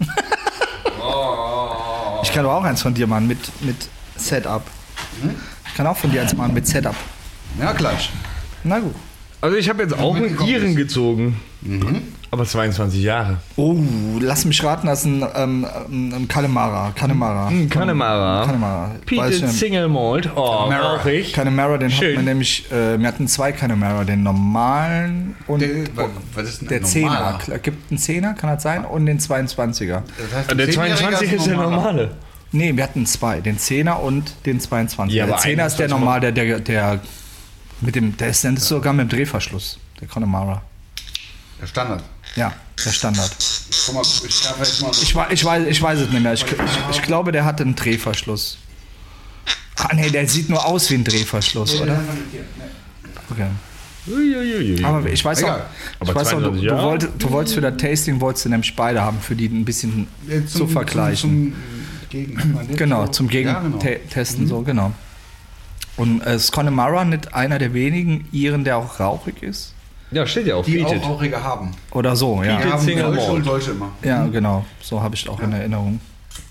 Ich kann doch auch eins von dir machen mit Setup. Ich kann auch von dir eins machen mit Setup. Ja, gleich. Na gut. Also ich habe jetzt auch einen Iren gezogen. Aber 22 Jahre. Oh, lass mich raten, das ist ein Connemara. Connemara. Connemara. Weiß ich Peated nicht. Single Malt. Oh, rauchig. Connemara, den Schön. hat man nämlich, wir hatten 2 Connemara, den normalen und Was ist denn der ein 10er. normaler? Gibt einen 10er, kann das sein? Und den 22er. Das heißt, Der 10-Jähriger 22 ist der normale. Nee, wir hatten 2, den 10er und den 22er. Ja, der aber 10er einer ist der ist doch normal, der ist dann sogar mit dem Drehverschluss, der Connemara. Der Standard. Ja, der Standard. Guck mal, ich darf jetzt mal so. Ich weiß es nicht mehr. Ich glaube, der hatte einen Drehverschluss. Ah nee, der sieht nur aus wie ein Drehverschluss, oder? Okay. Uiuiui. Aber ich weiß auch, Egal. ich weiß auch du 22 Jahre? wolltest für das Tasting wolltest du nämlich beide haben, für die ein bisschen zu vergleichen. Genau, zum Gegentesten, so, genau. Und es ist Connemara nicht einer der wenigen Iren, der auch rauchig ist? Ja, steht ja auch. Die Peated. auch rauchige haben. Oder so, ja. Die Peated haben Single solche Malt. und solche immer. Ja, genau. So habe ich es auch in Erinnerung.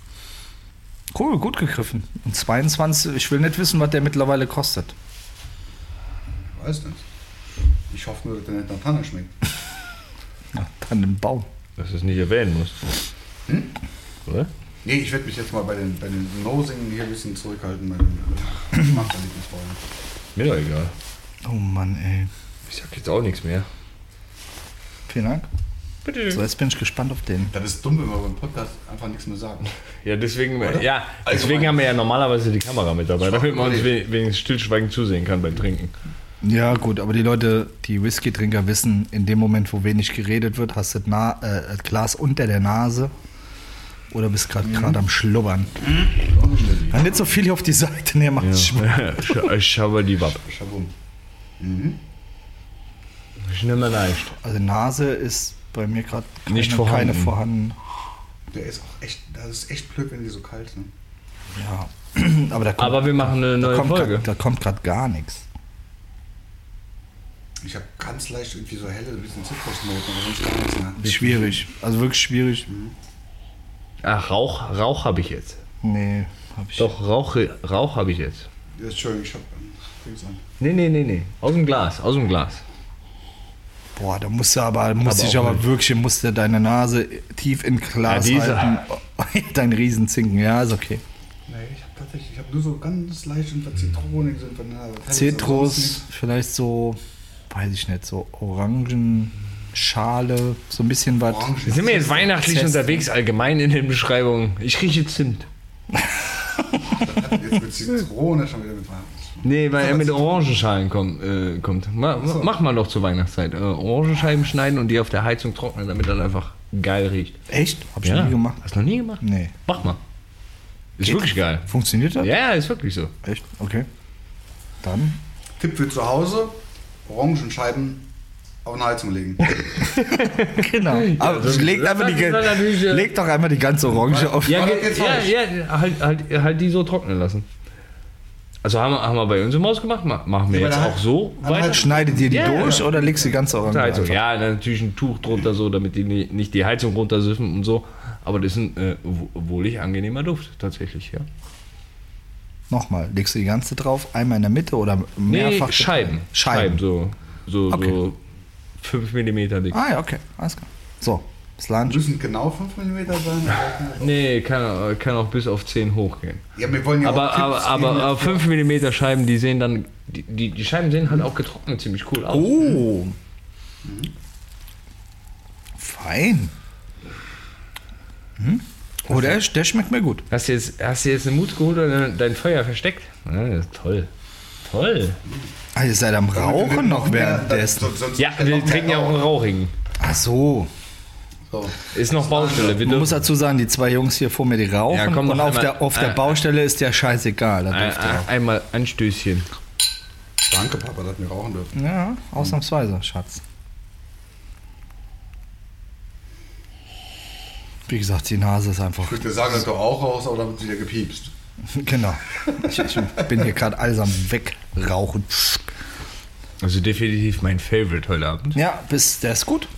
Cool, gut gegriffen. Und 22, ich will nicht wissen, was der mittlerweile kostet. Weiß nicht. Ich hoffe nur, dass der nicht nach Tanne schmeckt. Ja, dann im Baum. Dass du es nicht erwähnen musst. Oder? Nee, ich werde mich jetzt mal bei den Nosingen hier ein bisschen zurückhalten. Ich mach da nicht wollen. Mir doch egal. Oh Mann, ey. Ich sag jetzt auch nichts mehr. Vielen Dank. Bitte. So, jetzt bin ich gespannt auf den. Das ist dumm, wenn wir beim Podcast einfach nichts mehr sagen. Ja, deswegen Allgemein. haben wir ja normalerweise die Kamera mit dabei, damit man uns wenigstens stillschweigend zusehen kann beim Trinken. Ja, gut, aber die Leute, die Whisky-Trinker wissen, in dem Moment, wo wenig geredet wird, hast du das Glas unter der Nase oder bist gerade am Schlubbern. Dann nicht so viel hier auf die Seite, ne, macht Spaß. Schau die Wapp. Schabum. Ich nehme leicht. Also Nase ist bei mir gerade Nicht vorhanden. keine vorhanden. Der ist auch echt, das ist echt blöd, wenn die so kalt sind. Ja, aber Aber wir machen eine neue Folge. Da kommt gerade gar nichts. Ich habe ganz leicht irgendwie so helle, ein bisschen Zitrusnoten, aber sonst gar nichts mehr. Schwierig, also wirklich schwierig. Ach, Rauch habe ich jetzt. Nee, hab ich. Doch, Rauch habe ich jetzt. Ja, Entschuldigung, ich habe Dings an. Nee. Aus dem Glas. Boah, da musst du musst du deine Nase tief in Glas Ja, halten. Dein Riesenzinken, ja, ist okay. Nee, ich habe nur so ganz leicht unter Zitrone gesehen. Zitrus, vielleicht so, weiß ich nicht, so Orangenschale, so ein bisschen was. Sind wir jetzt weihnachtlich Zest. unterwegs allgemein in den Beschreibungen? Ich rieche Zimt. Jetzt mit Zitrone schon wieder mit rein. Nee, weil er mit Orangenschalen kommt. Mach mal doch zur Weihnachtszeit. Orangenscheiben schneiden und die auf der Heizung trocknen, damit das einfach geil riecht. Echt? Hab ich nie gemacht. Hast du noch nie gemacht? Nee. Mach mal. Ist wirklich geil. Funktioniert das? Ja, ist wirklich so. Echt? Okay. Dann? Tipp für zu Hause: Orangenscheiben auf eine Heizung legen. Genau. Aber das- leg doch einmal die ganze Orange auf. Ja, War das jetzt falsch? halt die so trocknen lassen. Also haben wir bei uns im Haus gemacht, machen wir Ja, jetzt aber auch so aber weiter. halt Schneidet ihr die Ja, durch ja. oder legst du die ganze Orange Heizung. einfach? Ja, natürlich ein Tuch drunter so, damit die nicht die Heizung runtersüffen und so. Aber das ist ein wohlig angenehmer Duft, tatsächlich, ja. Nochmal, legst du die ganze drauf, einmal in der Mitte oder mehrfach? Nee, Scheiben. Scheiben. So Okay. 5 mm dick. Ah ja, okay, alles klar. So, das Lunch. Müssen genau 5 mm sein? Nee, kann auch bis auf 10 hochgehen. Ja, wir wollen ja auch Tipps Aber geben. 5 mm Scheiben, die sehen dann, die Scheiben sehen halt auch getrocknet ziemlich cool aus. Oh. Fein. Oh, der schmeckt mir gut. Hast du jetzt eine Mut geholt oder dein Feuer versteckt? Ja, das ist toll. Toll. Ah, ihr seid am Rauchen noch währenddessen. Ja, wir trinken ja auch einen rauchigen. Ach so. So. Ist noch Baustelle. Wir Man muss dürfen, dazu sagen, die zwei Jungs hier vor mir, die rauchen. Ja, komm und doch auf einmal- der Baustelle ist ja scheißegal. Da dürft ihr auch. einmal ein Stößchen. Danke, Papa, dass wir rauchen dürfen. Ja, ausnahmsweise, Schatz. Wie gesagt, die Nase ist einfach. Ich würde dir sagen, dass du auch raus, aber dann wird wieder gepiepst. Genau. Ich bin hier gerade alles am Wegrauchen. Also definitiv mein Favorite heute Abend. Ja, der ist gut.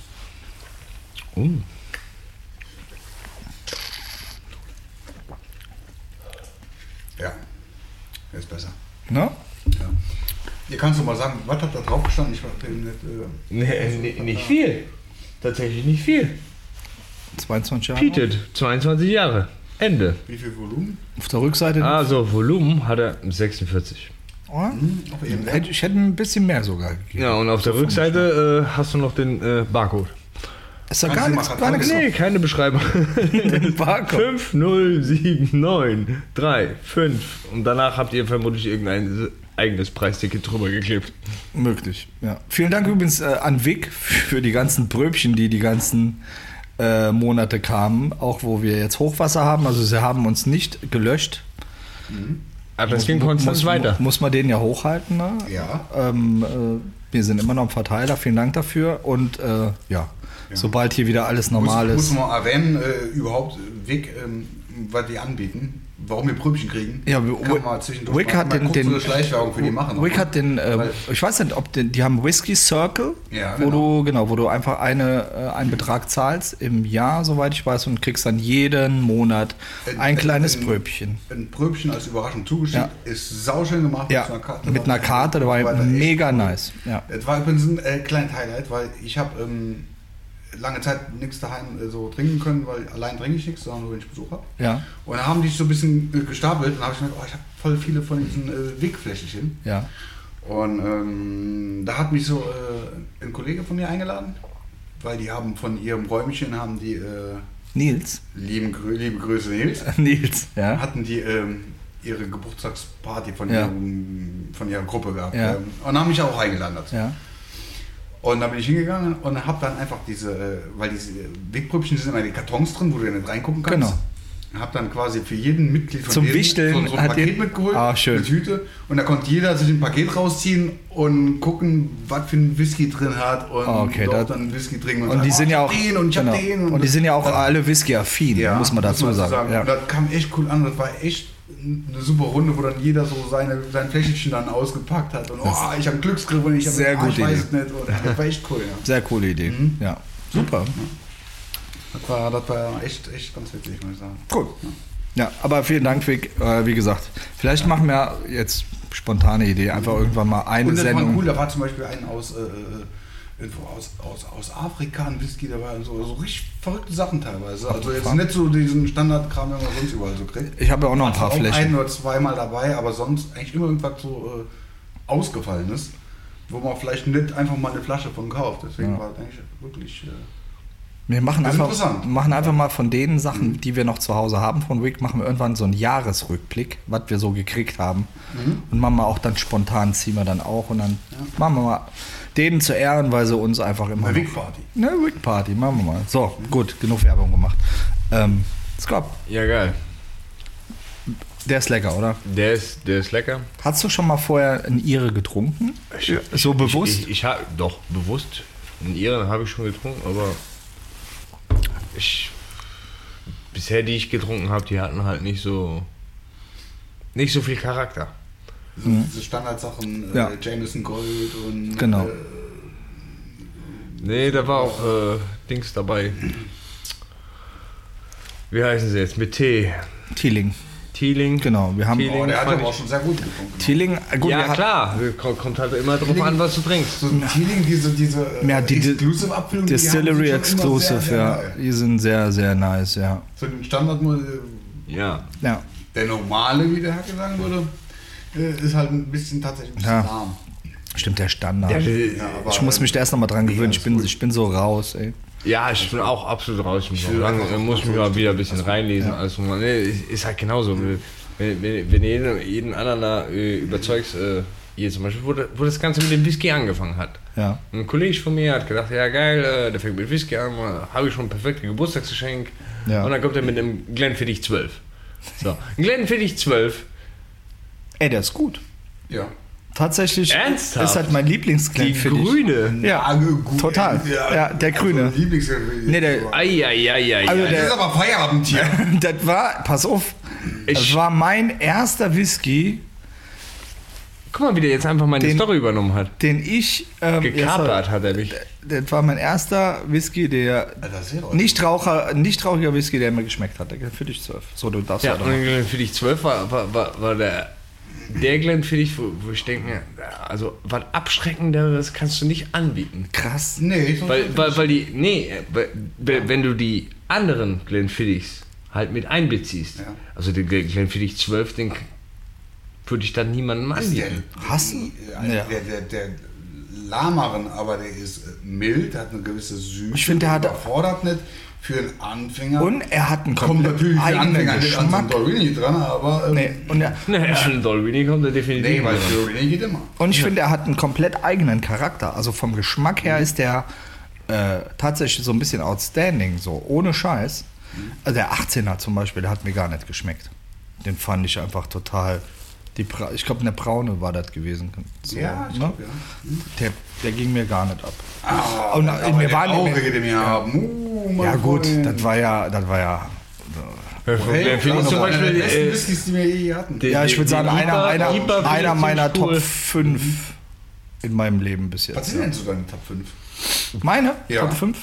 Ja, der ist besser. Ne? Ja. Ihr kannst doch mal sagen, was hat da drauf gestanden? Ich war nicht. Nicht viel. Tatsächlich nicht viel. 22 Jahre. Peated, 22 Jahre. Ende. Wie viel Volumen? Auf der Rückseite. Also Volumen hat er 46. Oh, Auf jeden Fall. ich hätte ein bisschen mehr sogar gegeben. Ja, und auf der Rückseite hast du noch den Barcode. Ist doch Kannst gar du nichts, mal gar nichts. Nee, keine Beschreibung. Den Barcode. 5079335. Und danach habt ihr vermutlich irgendein eigenes Preisticket drüber geklebt. Möglich, ja. Vielen Dank übrigens an Vic für die ganzen Bröbchen, die ganzen Monate kamen, auch wo wir jetzt Hochwasser haben. Also sie haben uns nicht gelöscht. Aber das ging konstant weiter. Muss man den ja hochhalten. Ne? Ja. Wir sind immer noch im Verteiler. Vielen Dank dafür. Und sobald hier wieder alles normal muss ist. man erwähnen, überhaupt Weg, was die anbieten, warum wir Pröbchen kriegen. Ja, kann man zwischendurch Wick hat mal kurz den so eine Schleichwerbung für die machen. Wick hat den, Weil- ich weiß nicht, ob die haben Whisky Circle, Ja, wo du einfach einen Betrag zahlst im Jahr, soweit ich weiß, und kriegst dann jeden Monat ein kleines Bröbchen. Ein Pröbchen als Überraschung zugeschickt, ist sauschön gemacht. Ja, mit einer Karte, der war Weiter, echt mega cool. nice. Ja. Das war übrigens ein kleines Highlight, weil ich habe lange Zeit nichts daheim so trinken können, weil allein trinke ich nichts, sondern nur wenn ich Besuch habe. Ja, Und dann haben die so ein bisschen gestapelt und habe ich gedacht, ich habe voll viele von diesen Wegfläschchen. ja. Und da hat mich so ein Kollege von mir eingeladen, weil die haben von ihrem Räumchen, Nils. liebe Grüße Nils, Nils, ja. hatten die ihre Geburtstagsparty von Ja. von ihrer Gruppe gehabt. Ja. Und haben mich auch eingeladen dazu. Ja. Und da bin ich hingegangen und habe dann einfach weil diese Wegbrötchen sind immer die Kartons drin, wo du ja nicht reingucken kannst. Genau. Habe dann quasi für jeden Mitglied von Zum denen Wichteln so ein hat Paket ihr- mitgeholt, Ah, schön. eine Tüte. Und da konnte jeder sich ein Paket rausziehen und gucken, was für ein Whisky drin hat und Ah, okay, dort da- dann Whisky trinken. Und die sagen, sind ja auch ich hab den und ich genau. hab den. Und die sind ja auch alle Whisky-affin, muss man dazu sagen. Ja. Und das kam echt cool an. Das war echt eine super Runde, wo dann jeder so sein Fläschchen dann ausgepackt hat. Und ich habe Glücksgriff und ich habe Sehr gute ich weiß Idee. es nicht. Und das war echt cool, ja. Sehr coole Idee. Ja, super. Das war echt ganz witzig, muss ich sagen. Cool. Ja, aber vielen Dank, Vic. Wie gesagt, vielleicht machen wir jetzt spontane Idee, einfach irgendwann mal eine Und das war Sendung. cool, da war zum Beispiel ein aus Afrika, ein Whisky, da war so richtig verrückte Sachen teilweise. Also jetzt nicht so diesen Standardkram, den man sonst überall so kriegt. Ich habe ja auch noch ein paar Auch Flächen. ein oder zweimal dabei, aber sonst eigentlich immer irgendwas so ausgefallen ist, wo man vielleicht nicht einfach mal eine Flasche von kauft. Deswegen war das eigentlich wirklich... Wir machen Das ist einfach, interessant. machen einfach mal von den Sachen, die wir noch zu Hause haben von Wick, machen wir irgendwann so einen Jahresrückblick, was wir so gekriegt haben. Und machen wir auch dann spontan, ziehen wir dann auch und dann machen wir mal denen zu Ehren, weil sie uns einfach immer... Eine Wick-Party. Eine Wick-Party, machen wir mal. So, gut, genug Werbung gemacht. Scott, Ja, geil. der ist lecker, oder? Der ist lecker. Hast du schon mal vorher ein Ire getrunken? So bewusst? Ich habe doch bewusst einen Iren habe ich schon getrunken, aber bisher die ich getrunken habe, die hatten halt nicht so viel Charakter. Diese Standardsachen, Ja. Jameson Gold und... Genau. Nee, da war auch Dings dabei. Wie heißen sie jetzt? Mit T. Teeling. Teeling. Genau, wir haben Teeling. Der hat fand aber auch ich- schon sehr gut getrunken. Teeling, gut, Ja, wir klar. Kommt halt immer drauf an, was du trinkst. So ein Teeling, diese Ja, die Exclusive-Abfüllung, die Distillery haben sich schon immer Exclusive, sehr, sehr ja. geil. Die sind sehr, sehr nice, ja. So den Standard, Ja. Ja, der normale, wie der Hacke sagen würde, ist halt ein bisschen tatsächlich ein bisschen Ja. lahm. stimmt, der Standard. aber, Ich muss mich da erst noch mal dran gewöhnen. ist gut. Ich bin so raus, ey. Ja, ich bin auch absolut raus. Ich will einfach muss mich mal wieder ein bisschen reinlesen. Also, nee, ist halt genauso. Wenn du jeden anderen da überzeugst, hier zum Beispiel, wo das Ganze mit dem Whisky angefangen hat. Ja. Ein Kollege von mir hat gedacht, ja geil, der fängt mit Whisky an, habe ich schon ein perfektes Geburtstagsgeschenk. Ja. Und dann kommt er mit einem Glenfiddich 12. So, ein Glenfiddich 12. Ey, der ist gut. Ja. Tatsächlich Ernsthaft? ist halt mein Die Lieblingsglenfiddich. grüne. Ja, gut. total. Ja, der grüne. Also Nee, der- Also das der- ist aber Feierabend hier. Das war, pass auf, das war mein erster Whisky, Guck mal, wie der jetzt einfach meine Den- Story übernommen hat. den ich Gekapert hat er mich. Das war mein erster Whisky, der Alter, sehr deutlich. nichtrauchiger Whisky, der mir geschmeckt hat. Der Glenfiddich 12. So, du darfst Ja, weiter und machen. Glenfiddich 12 war der Glenfiddich, wo ich denke, also was Abschreckenderes kannst du nicht anbieten. Krass. Nee, so Wenn du die anderen Glenfiddichs halt mit einbeziehst, Ja. also den Glenfiddich 12, den würde ich dann niemandem anbieten. Hassen? Ja. Der lahmeren, aber der ist mild, hat eine gewisse Süße. Ich finde, der hat- überfordert nicht für einen Anfänger. Und er hat einen kommt komplett natürlich für einen eigenen Anfänger nicht an so einen Geschmack. Dolby dran, aber Nee, und er, Naja, ein Dolby kommt er definitiv nee, weil nicht ran. Dolby geht immer. Und ich finde, er hat einen komplett eigenen Charakter. Also vom Geschmack her ist der tatsächlich so ein bisschen outstanding, so ohne Scheiß. Also der 18er zum Beispiel, der hat mir gar nicht geschmeckt. Den fand ich einfach total. Ich glaube, eine braune war das gewesen. So, Ja, ich ne? glaub, ja. Der ging mir gar nicht ab. Ah, Und aber mir der war Auge nicht- geht ihm ja ab. Mein Ja gut, Freund. das war ja. Von Hey, Glenfiddich also zum einer Beispiel. der besten Whiskys, die wir je hatten. Ja, ich würde sagen, einer Ipa meiner Top cool. 5 in meinem Leben bis Was jetzt. sind denn so deine Top 5? Meine Ja. Top 5?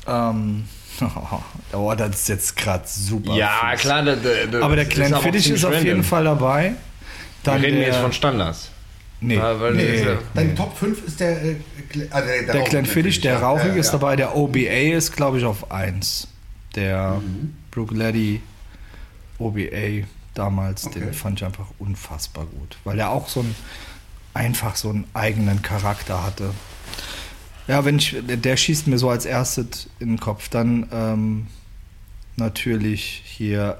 Oh, das ist jetzt gerade super. Ja, fies. klar. Aber der Glenfiddich ist auf jeden Fall dabei. Wir Dann reden der, jetzt von Standards. Nee, Weil nee, das ist ja- Dein Top 5 ist der... der Glenfiddich, der rauchige ist ja. dabei. Der OBA ist, glaube ich, auf 1. Der Bruichladdich OBA damals, den Okay. fand ich einfach unfassbar gut. Weil er auch einfach so einen eigenen Charakter hatte. Ja, der schießt mir so als erstes in den Kopf. Dann natürlich hier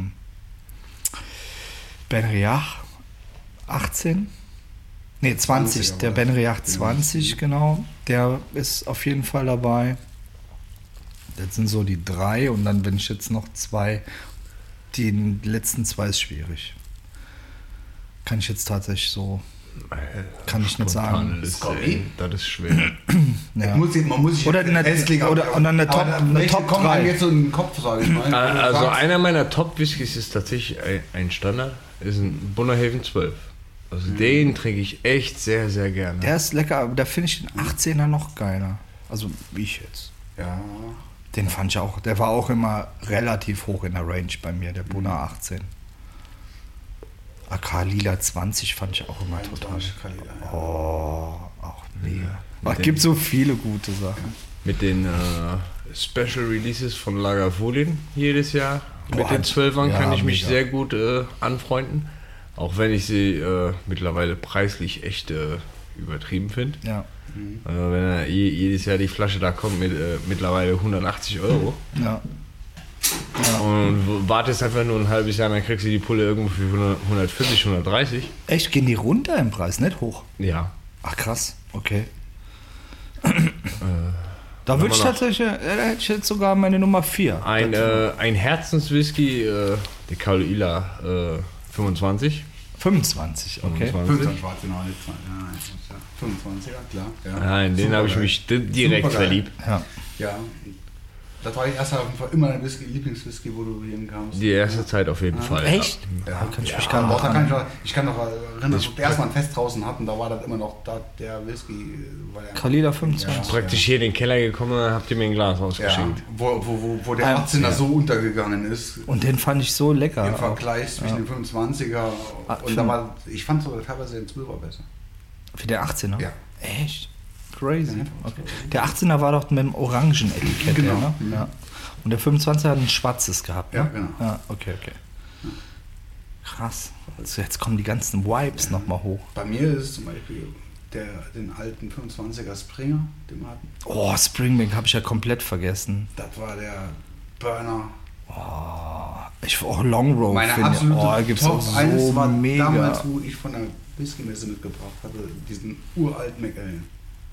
Benriach 18. Nee, 20. 20, Der aber- Benriach 20, genau. Der ist auf jeden Fall dabei. Das sind so die 3. Und dann, wenn ich jetzt noch 2, die letzten 2 ist schwierig. Kann ich jetzt tatsächlich so, kann ich nicht sagen. Scotty? Das ist schwer. Ja. Man muss sich Oder eine- festlegen, oder eine Top- aber eine welche Top kommen 3? einem jetzt so in den Kopf, sage ich mal. Also einer meiner Top-Whiskys ist tatsächlich ein Standard, ist ein Bunnerhaven 12. Also den trinke ich echt sehr, sehr gerne. Der ist lecker, aber da finde ich den 18er noch geiler. Also wie ich jetzt. Ja. Den fand ich auch, der war auch immer relativ hoch in der Range bei mir, der Buna 18. AK Lila 20 fand ich auch immer total. Oh, auch mega. Es gibt so viele gute Sachen. Mit den Special Releases von Lagerfölin jedes Jahr. Mit Boah, den 12ern ja, kann ich mich mega. sehr gut anfreunden. Auch wenn ich sie mittlerweile preislich echt übertrieben finde. Ja, Also wenn jedes Jahr die Flasche da kommt mit mittlerweile 180 Euro ja. und wartest einfach nur ein halbes Jahr, dann kriegst du die Pulle irgendwo für 140, 130. Echt, gehen die runter im Preis, nicht hoch? Ja. Ach krass, okay. Da würde ich noch. tatsächlich, da hätte ich jetzt sogar meine Nummer 4. Ein Herzenswhisky, der Kaluila 25. 25, okay. 25 war es genau, nicht 25er, klar. Ja. Nein, den habe ich mich direkt Supergeil. verliebt. Ja. Das war die erste auf jeden Fall immer dein Lieblingswhisky, wo du hinkamst. Die erste Zeit auf jeden Fall. Echt? Ja, Kann ich mich ja, gar nicht doch, da erinnern. ich kann noch erinnern, dass wir erstmal ein Fest draußen hatten, da war das immer noch der Whisky. War der Kalila 25. Praktisch hier in den Keller gekommen, habt ihr mir ein Glas Ja, ausgeschenkt. wo der 18er so untergegangen ist. Und den fand ich so lecker. Im auch. Vergleich zwischen dem 25er und da war, ich fand sogar teilweise den 12er besser. Wie der 18er? Ja. Echt? Crazy. Ja. Okay. Der 18er war doch mit dem orangen Etikett, Genau. ne? Ja. Und der 25er hat ein schwarzes gehabt, ne? Ja, genau. Ja, okay. Krass. Also jetzt kommen die ganzen Vibes nochmal hoch. Bei mir ist es zum Beispiel den alten 25er Springer, den wir hatten. Oh, Springbank habe ich ja komplett vergessen. Das war der Burner. Long Road Meine finde ich. absolute Oh, gibt's auch Top 1 so war mega. damals, wo ich von der Whisky-Messe mitgebracht hatte, diesen uralten McAllen.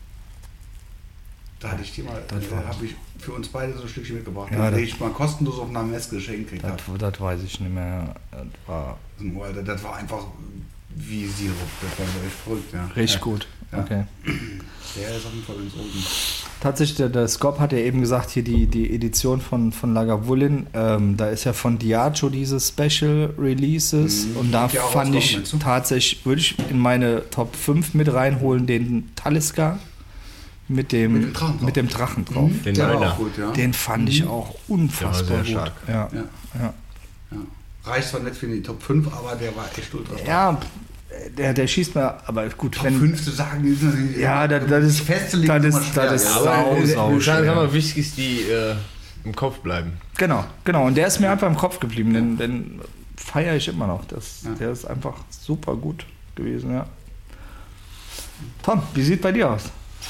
Da hatte ich die mal, habe ich für uns beide so ein Stückchen mitgebracht, Ja, den ich mal kostenlos auf einer Messe geschenkt gekriegt habe. Das weiß ich nicht mehr. Das war einfach wie Sirup, das war so echt verrückt. Ja. Richtig gut. Ja. Okay. Der ist auf jeden Fall ganz oben. Tatsächlich, der Scop hat ja eben gesagt, hier die Edition von Lagavulin, da ist ja von Diageo diese Special Releases und da Ja, fand rauskommen, ich meinst du? tatsächlich, würde ich in meine Top 5 mit reinholen, den Talisker mit dem Drachen drauf. Den Der war Neuner. auch gut, ja. Den fand ich auch unfassbar Der war sehr gut. stark. Ja. Ja. Ja. Ja. Reicht zwar nicht für die Top 5, aber der war echt ultra stark. Ja, der schießt mir, aber gut, Top wenn. 5 zu sagen, ist natürlich Ja, das ist festzulegen, das immer ist- schwer, das ist ja. sau- Aber sau sagen schwer. wir mal Whiskys, die im Kopf bleiben. Genau. Und der ist mir einfach im Kopf geblieben, den feiere ich immer noch. Ja. Der ist einfach super gut gewesen, ja. Tom, wie sieht bei dir aus?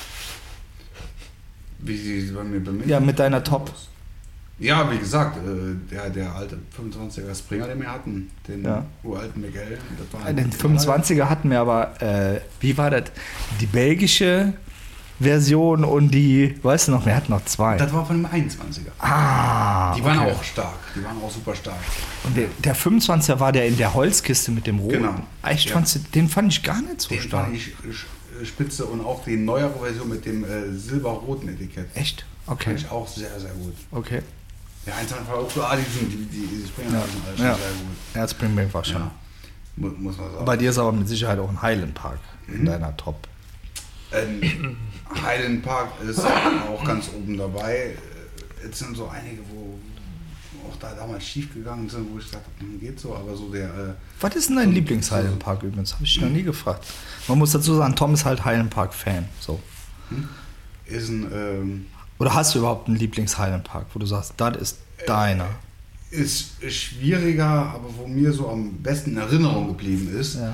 Wie sie bei mir Ja, mit deiner Top. Ja, wie gesagt, der alte 25er Springer, den wir hatten, den Ja. uralten Miguel. Das war Den 25er hatten wir aber, wie war das? Die belgische Version und die, weißt du noch, wir hatten noch zwei. Das war von dem 21er. Ah, Die waren okay. auch stark, die waren auch super stark. Und der 25er war der in der Holzkiste mit dem roten. Genau. Echt, Ja. den fand ich gar nicht so Den stark. fand ich spitze und auch die neuere Version mit dem silberroten Etikett. Echt? Okay. Fand ich auch sehr, sehr gut. Okay. Der 21er war auch so, die Springer Ja. sind alle schon Ja. sehr gut. Ja, Springbank war schon. Ja. Muss man sagen. Bei dir ist aber mit Sicherheit auch ein Highland Park in deiner Top. Highland Park ist auch ganz oben dabei. Jetzt sind so einige, wo auch da damals schief gegangen sind, wo ich gesagt habe, geht so, aber so der. Was ist denn dein Lieblings-Highland Park übrigens? Habe ich dich noch nie gefragt. Man muss dazu sagen, Tom ist halt Highland Park-Fan. So. Ist ein. Oder hast du überhaupt einen Lieblings-Highland Park, wo du sagst, das ist deiner? Ist schwieriger, aber wo mir so am besten in Erinnerung geblieben ist, Ja.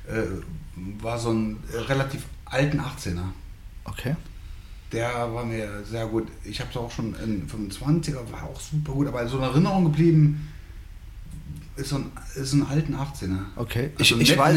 war so ein relativ alten 18er. Okay. Der war mir sehr gut. Ich habe es auch schon in 25er, war auch super gut, aber so in Erinnerung geblieben ist ein alten 18er. Okay. Also Ich weiß,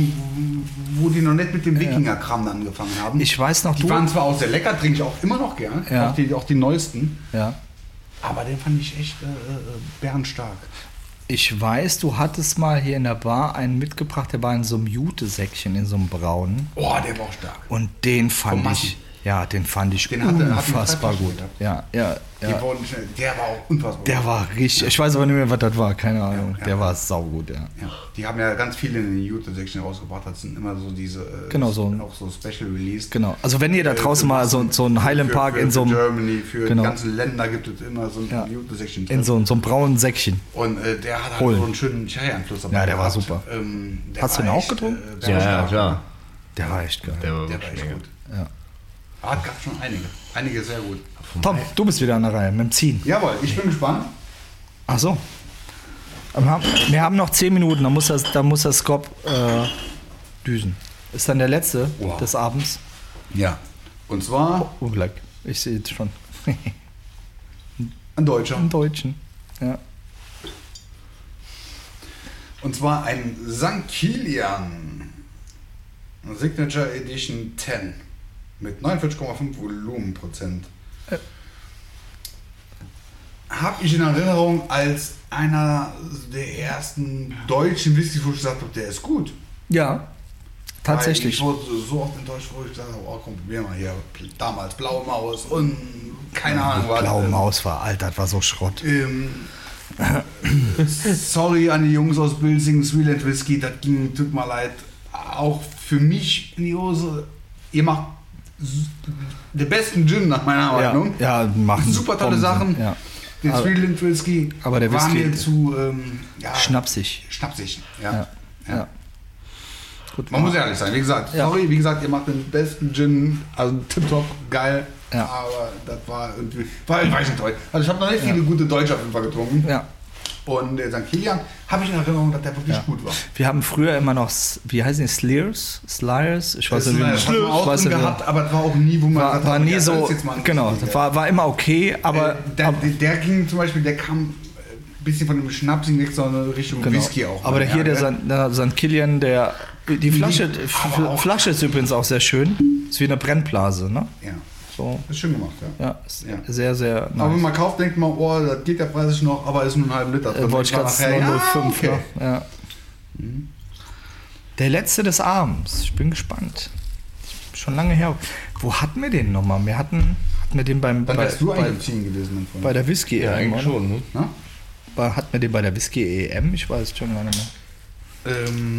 wo die noch nicht mit dem Wikinger-Kram dann angefangen haben. ich weiß noch, Die waren zwar auch sehr lecker, trinke ich auch immer noch gern, Ja. auch die neuesten, Ja. aber den fand ich echt bärenstark. Ich weiß, du hattest mal hier in der Bar einen mitgebracht, der war in so einem Jute-Säckchen, in so einem braunen. Oh, der war auch stark. Und den fand Vom ich, Matten. ja, den fand ich Den hatte unfassbar Fleisch gut. gehabt. Ja. Der war auch unfassbar Der gut. war richtig, ich weiß aber nicht mehr, was das war, keine Ahnung. Ja. Der war saugut, ja. Ja. Die haben ja ganz viele in den Jute-Section rausgebracht, das sind immer so diese Genau, so auch so Special Release. Genau, also wenn ihr da draußen mal so einen Highland Park in so einem Germany, für Genau. die ganzen Länder gibt es immer so Ja. ein Jute-Section. in so einem braunen Säckchen. Und der hat halt Holen. so einen schönen Cherry-Einfluss. Ja, der war super. Hast du den auch getrunken? Ja, klar. Der war echt geil. Der war Der war wirklich echt mega. gut. Ja. Es gab schon einige. Einige sehr gut. Tom, du bist wieder an der Reihe mit dem Ziehen. Jawohl, ich bin gespannt. Ach so. Wir haben noch 10 Minuten, da muss der Scop düsen. Ist dann der letzte Wow. des Abends. Ja. Und zwar Oh, gleich. Ich sehe jetzt schon. ein Deutscher. Im Deutschen. Ja. Und zwar ein St. Kilian Signature Edition 10 mit 49,5 Volumenprozent. habe ich in Erinnerung als einer der ersten deutschen Whiskys, wo ich gesagt habe, der ist gut. Ja, tatsächlich. Ich wurde so oft enttäuscht, wo ich gesagt habe, oh komm, probier mal hier. Damals Blaue Maus und keine Ahnung was. Blaue Maus war alt, das war so Schrott. Sorry an die Jungs aus Bilsing, Sweeland Whisky, das ging, tut mir leid, auch für mich in die Hose. Ihr macht den besten Gin nach meiner Meinung. Ja, machen super tolle Sachen. Ja. Den Sweeland Whisky, aber der war Whisky mir zu schnapsig. Schnapsig, ja. Gut, man muss ehrlich sein, wie gesagt, sorry, wie gesagt, ihr macht den besten Gin, also tipptopp, geil, aber das war irgendwie, war ich enttäuscht. Also ich habe noch nicht viele gute Deutsche auf jeden Fall getrunken. Ja. Und der St. Kilian habe ich in Erinnerung, dass der wirklich gut war. Wir haben früher immer noch, wie heißen die, Slyrs? Ich weiß nicht, wie gehabt, aber das war auch nie, wo man war nie so, genau, das war immer okay, aber der ging zum Beispiel, der kam ein bisschen von dem Schnapsing weg, sondern Richtung Whisky auch. Aber hier der St. Kilian, die Flasche ist übrigens auch sehr schön, ist wie eine Brennblase, ne? Ja. So. Ist schön gemacht, ja. Sehr, sehr nice. Aber wenn man kauft, denkt man, oh, das geht ja preislich noch, aber ist nur ein halben Liter. Wollte ich gerade 0,05. Okay. Ne? Ja. Der letzte des Abends. Ich bin gespannt. Schon lange her. Wo hatten wir den nochmal? Hatten wir den Dann wärst du eigentlich im Team gewesen. Bei der Whisky EM, eigentlich schon, ne? Hatten wir den bei der Whisky EM? Ich weiß es schon gar nicht mehr.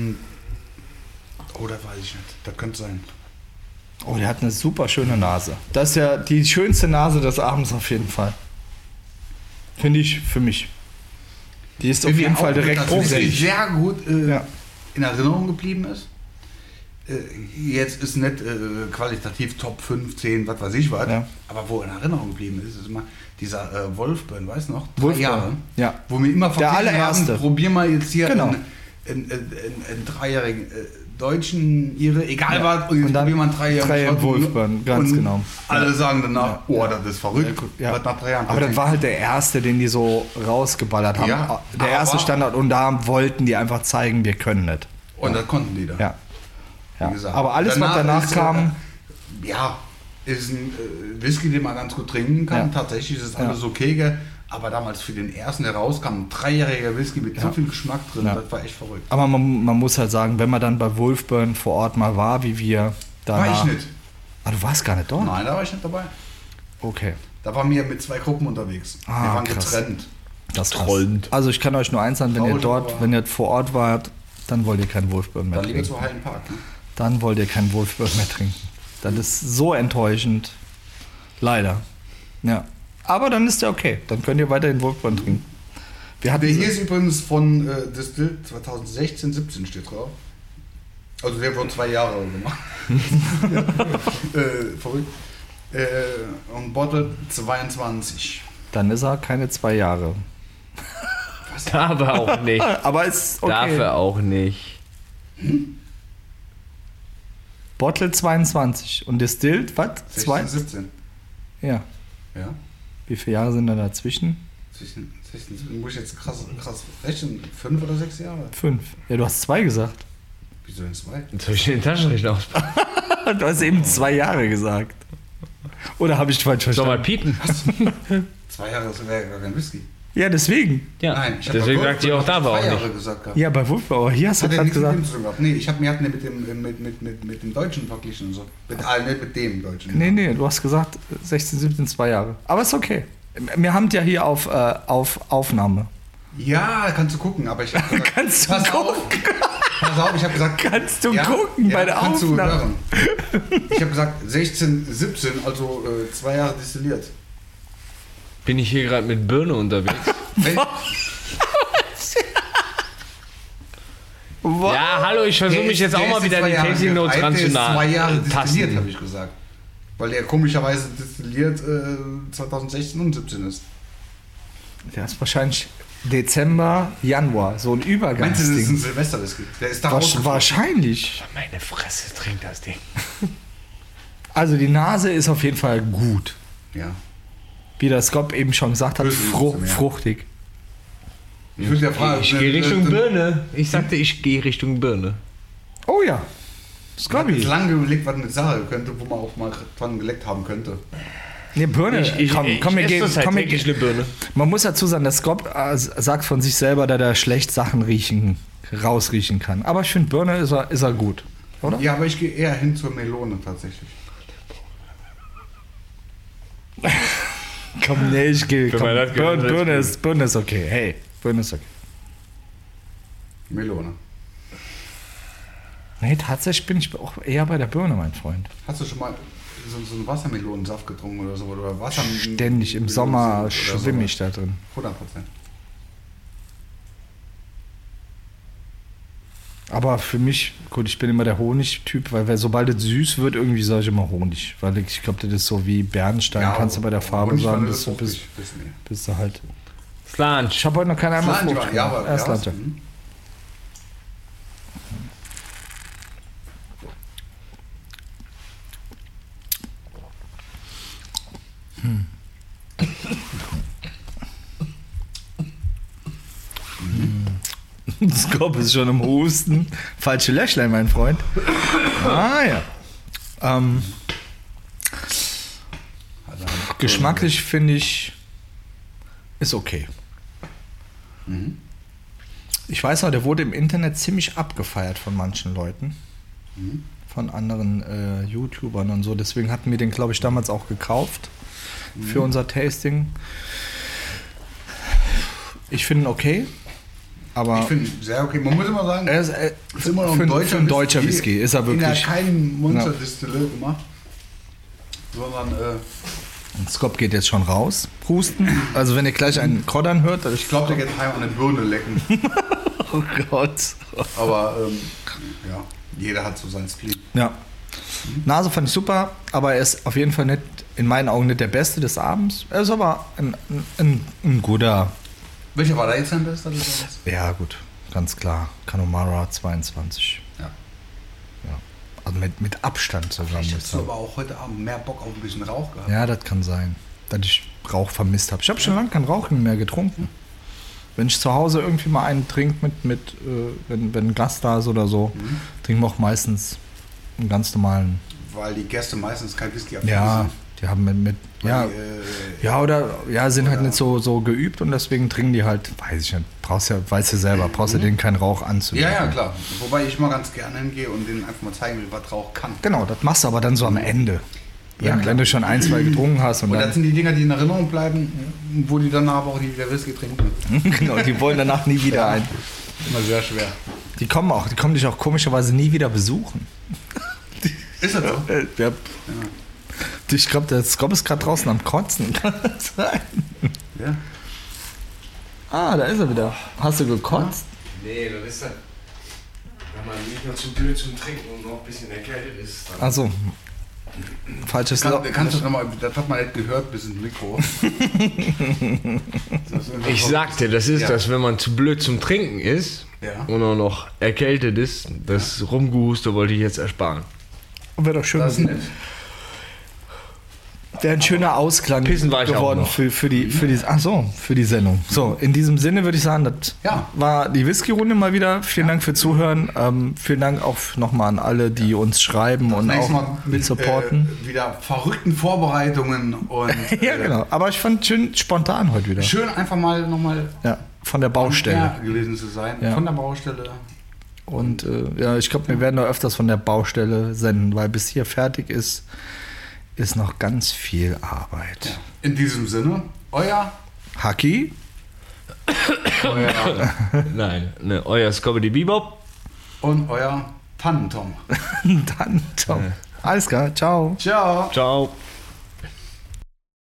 Oh, das weiß ich nicht. Das könnte sein. Oh, der hat eine super schöne Nase. Das ist ja die schönste Nase des Abends auf jeden Fall. Finde ich, für mich. Die ist auf jeden Fall direkt präsent. Sehr gut in Erinnerung geblieben ist. Jetzt ist nicht qualitativ Top 15, was weiß ich was, aber wo in Erinnerung geblieben ist immer dieser Wolfburn, weißt du noch? 3 Jahre. Ja. Wo wir immer der allererste. Probier mal jetzt hier einen 3-jährigen Deutschen, ihre, egal was, und dann jemand 3 Jahre Wolfburn, ganz genau. Alle sagen danach, das ist verrückt. Ja. Nach 3 Jahren aber das war halt der erste, den die so rausgeballert haben. Ja, der erste Standard und da wollten die einfach zeigen, wir können nicht. Und das konnten die da. Ja. Wie gesagt. Aber alles, was danach kam... ist ein Whisky, den man ganz gut trinken kann. Tatsächlich ist es alles okay. Aber damals für den ersten, der rauskam, ein 3-jähriger Whisky mit so viel Geschmack drin, das war echt verrückt. Aber man muss halt sagen, wenn man dann bei Wolfburn vor Ort mal war, wie wir danach... War ich nicht. Ah, du warst gar nicht dort? Nein, da war ich nicht dabei. Okay. Da waren wir mit 2 Gruppen unterwegs. Wir waren getrennt. Das trollend. Also ich kann euch nur eins sagen, wenn ihr vor Ort wart, dann wollt ihr keinen Wolfburn mehr trinken. Dann lieber zu Highland Park, ne? Dann wollt ihr keinen Wolfburn mehr trinken. Das ist so enttäuschend. Leider. Ja. Aber dann ist der okay. Dann könnt ihr weiterhin Wolfburn trinken. Der hier ist übrigens von Distill 2016, 17 steht drauf. Also der wurde 2 Jahre gemacht. Verrückt. Und Bottle 22. Dann ist er keine 2 Jahre. Was? Darf er auch nicht. Aber ist okay. Darf er auch nicht. Bottle 22 und Distilled, was? 16, 17. Ja. Wie viele Jahre sind da dazwischen? 16, muss ich jetzt krass rechnen? 5 oder 6 Jahre? 5. Ja, du hast 2 gesagt. Wieso denn 2? Jetzt habe ich den Taschenrechner aus. Du hast eben 2 Jahre gesagt. Oder habe ich falsch verstanden? Soll mal piepen. 2 Jahre wäre gar kein Whisky. Ja, deswegen. Ja, nein, deswegen sagt ihr auch da war auch nicht. Gesagt, ja, bei Wolfbauer, hier hast du gerade gesagt. Nee, wir hatten mit dem Deutschen verglichen und so. Nicht mit dem Deutschen. Nee, du hast gesagt 16, 17, 2 Jahre. Aber ist okay. Wir haben ja hier auf Aufnahme. Ja, kannst du gucken, aber ich habe gesagt... Kannst du gucken? Pass auf, ich habe gesagt... Kannst du gucken bei der Aufnahme? Ich habe gesagt 16, 17, also 2 Jahre destilliert. Bin ich hier gerade mit Birne unterwegs? Ja, hallo, ich versuche mich jetzt auch mal wieder die Tasting Notes ranzunahen. 2 Jahre destilliert, habe ich gesagt. Weil er komischerweise destilliert 2016 und 17 ist. Der ist wahrscheinlich Dezember, Januar, so ein Übergangsding. Meinst du, das ist ein Silvesterwhisky? Der ist da wahrscheinlich. Meine Fresse, trinkt das Ding. Also die Nase ist auf jeden Fall gut. Ja. Wie der Scott eben schon gesagt hat, fruchtig. Ich gehe Richtung Birne. Ich sagte, ich gehe Richtung Birne. Oh ja. Ich habe jetzt lange überlegt, was eine Sache könnte, wo man auch mal dran geleckt haben könnte. Nee, Birne. Ich esse täglich eine Birne. Man muss dazu sagen, der Scott sagt von sich selber, dass er schlecht Sachen rausriechen kann. Aber ich finde, Birne ist er gut, oder? Ja, aber ich gehe eher hin zur Melone tatsächlich. Komm, nee, ich gehe. Birne ist okay. Hey, Birne ist okay. Melone. Nee, tatsächlich bin ich auch eher bei der Birne, mein Freund. Hast du schon mal so einen Wassermelonensaft getrunken oder so? Oder Wasser Ständig im Sommer schwimme ich da drin. 100%. Aber für mich, gut, ich bin immer der Honig-Typ, weil sobald es süß wird, irgendwie sage ich immer Honig. Weil ich glaube, das ist so wie Bernstein, Ja, kannst du bei der Farbe Honig sagen, war bist du halt. Slange. Ich habe heute noch keine einmal Slange, Frucht. ja, aber Erst ja, Slange. Skop ist schon im Husten. Falsche Löchlein, mein Freund. Ah ja. Geschmacklich finde ich, ist okay. Mhm. Ich weiß noch, der wurde im Internet ziemlich abgefeiert von manchen Leuten. Mhm. Von anderen YouTubern und so. Deswegen hatten wir den, glaube ich, damals auch gekauft für unser Tasting. Ich finde ihn okay. Aber Ich finde ihn sehr okay. Man muss immer sagen, er ist, ist immer noch für ein deutscher Whisky ist er wirklich. Ja, kein Monsterdistille gemacht, sondern Und Skop geht jetzt schon raus. Husten. Also wenn ihr gleich einen Koddern hört. ich glaube, der geht heim an eine Birne lecken. Oh Gott. Aber ja, jeder hat so seinen Spleen. Ja. Nase fand ich super, aber er ist auf jeden Fall nicht, in meinen Augen nicht der Beste des Abends. Er ist aber ein guter. Welcher war da jetzt dein bester? Ja, gut, ganz klar. Connemara 22. Ja. Also mit Abstand sogar. Ich muss ich hätte sagen. aber auch heute Abend mehr Bock auf ein bisschen Rauch gehabt. Ja, das kann sein, dass ich Rauch vermisst habe. Ich habe schon lange kein Rauchen mehr getrunken. Wenn ich zu Hause irgendwie mal einen trinke, wenn ein Gast da ist oder so, trinken wir auch meistens einen ganz normalen. Weil die Gäste meistens kein Whisky Ja, sind. die haben sind halt nicht so geübt und deswegen trinken die halt, weiß ich nicht, weißt du selber, brauchst du denen keinen Rauch anzubieten. Ja, klar. Wobei ich mal ganz gerne hingehe und denen einfach mal zeigen will, was Rauch kann. Genau, das machst du aber dann so am Ende. Ja, Wenn du schon 1, 2 getrunken hast und Und das dann. sind die Dinger, die in Erinnerung bleiben, wo die danach aber auch nie wieder Whisky trinken. Genau, die wollen danach nie wieder ein. Immer sehr schwer. Die kommen dich auch komischerweise nie wieder besuchen. Ist das so? Ja. Ich glaube, der Skop ist gerade draußen am Kotzen. Kann das sein? Ja. Ah, da ist er wieder. Hast du gekotzt? Nee, das ist dann, wenn man nicht nur zu blöd zum Trinken und noch ein bisschen erkältet ist. Dann Achso. Falsches Kannst du nochmal, das hat man nicht gehört bis ins Mikro. Ich sagte, das ist das, wenn man zu blöd zum Trinken ist Ja. und auch noch erkältet ist. Das Rumgehuste wollte ich jetzt ersparen. Wäre doch schön. Das ist nett. Wäre ein schöner Ausklang Pissen war ich geworden auch noch. für die Sendung. So, in diesem Sinne würde ich sagen, das Ja. war die Whisky-Runde mal wieder. Vielen Dank für Zuhören. Vielen Dank auch nochmal an alle, die uns schreiben und Nächstes auch Mal mit supporten. Wieder verrückten Vorbereitungen und Ja, genau. Aber ich fand schön spontan heute wieder. schön einfach mal nochmal Ja, von der Baustelle. gewesen zu sein. Ja. Von der Baustelle. Und ja, ich glaube, wir werden noch öfters von der Baustelle senden, weil bis hier fertig ist noch ganz viel Arbeit. In diesem Sinne, euer Haki? Nein, ne, euer Scobby Bebop. und euer Tannentom. Dann, ciao. Alles klar, ciao. Ciao. Ciao.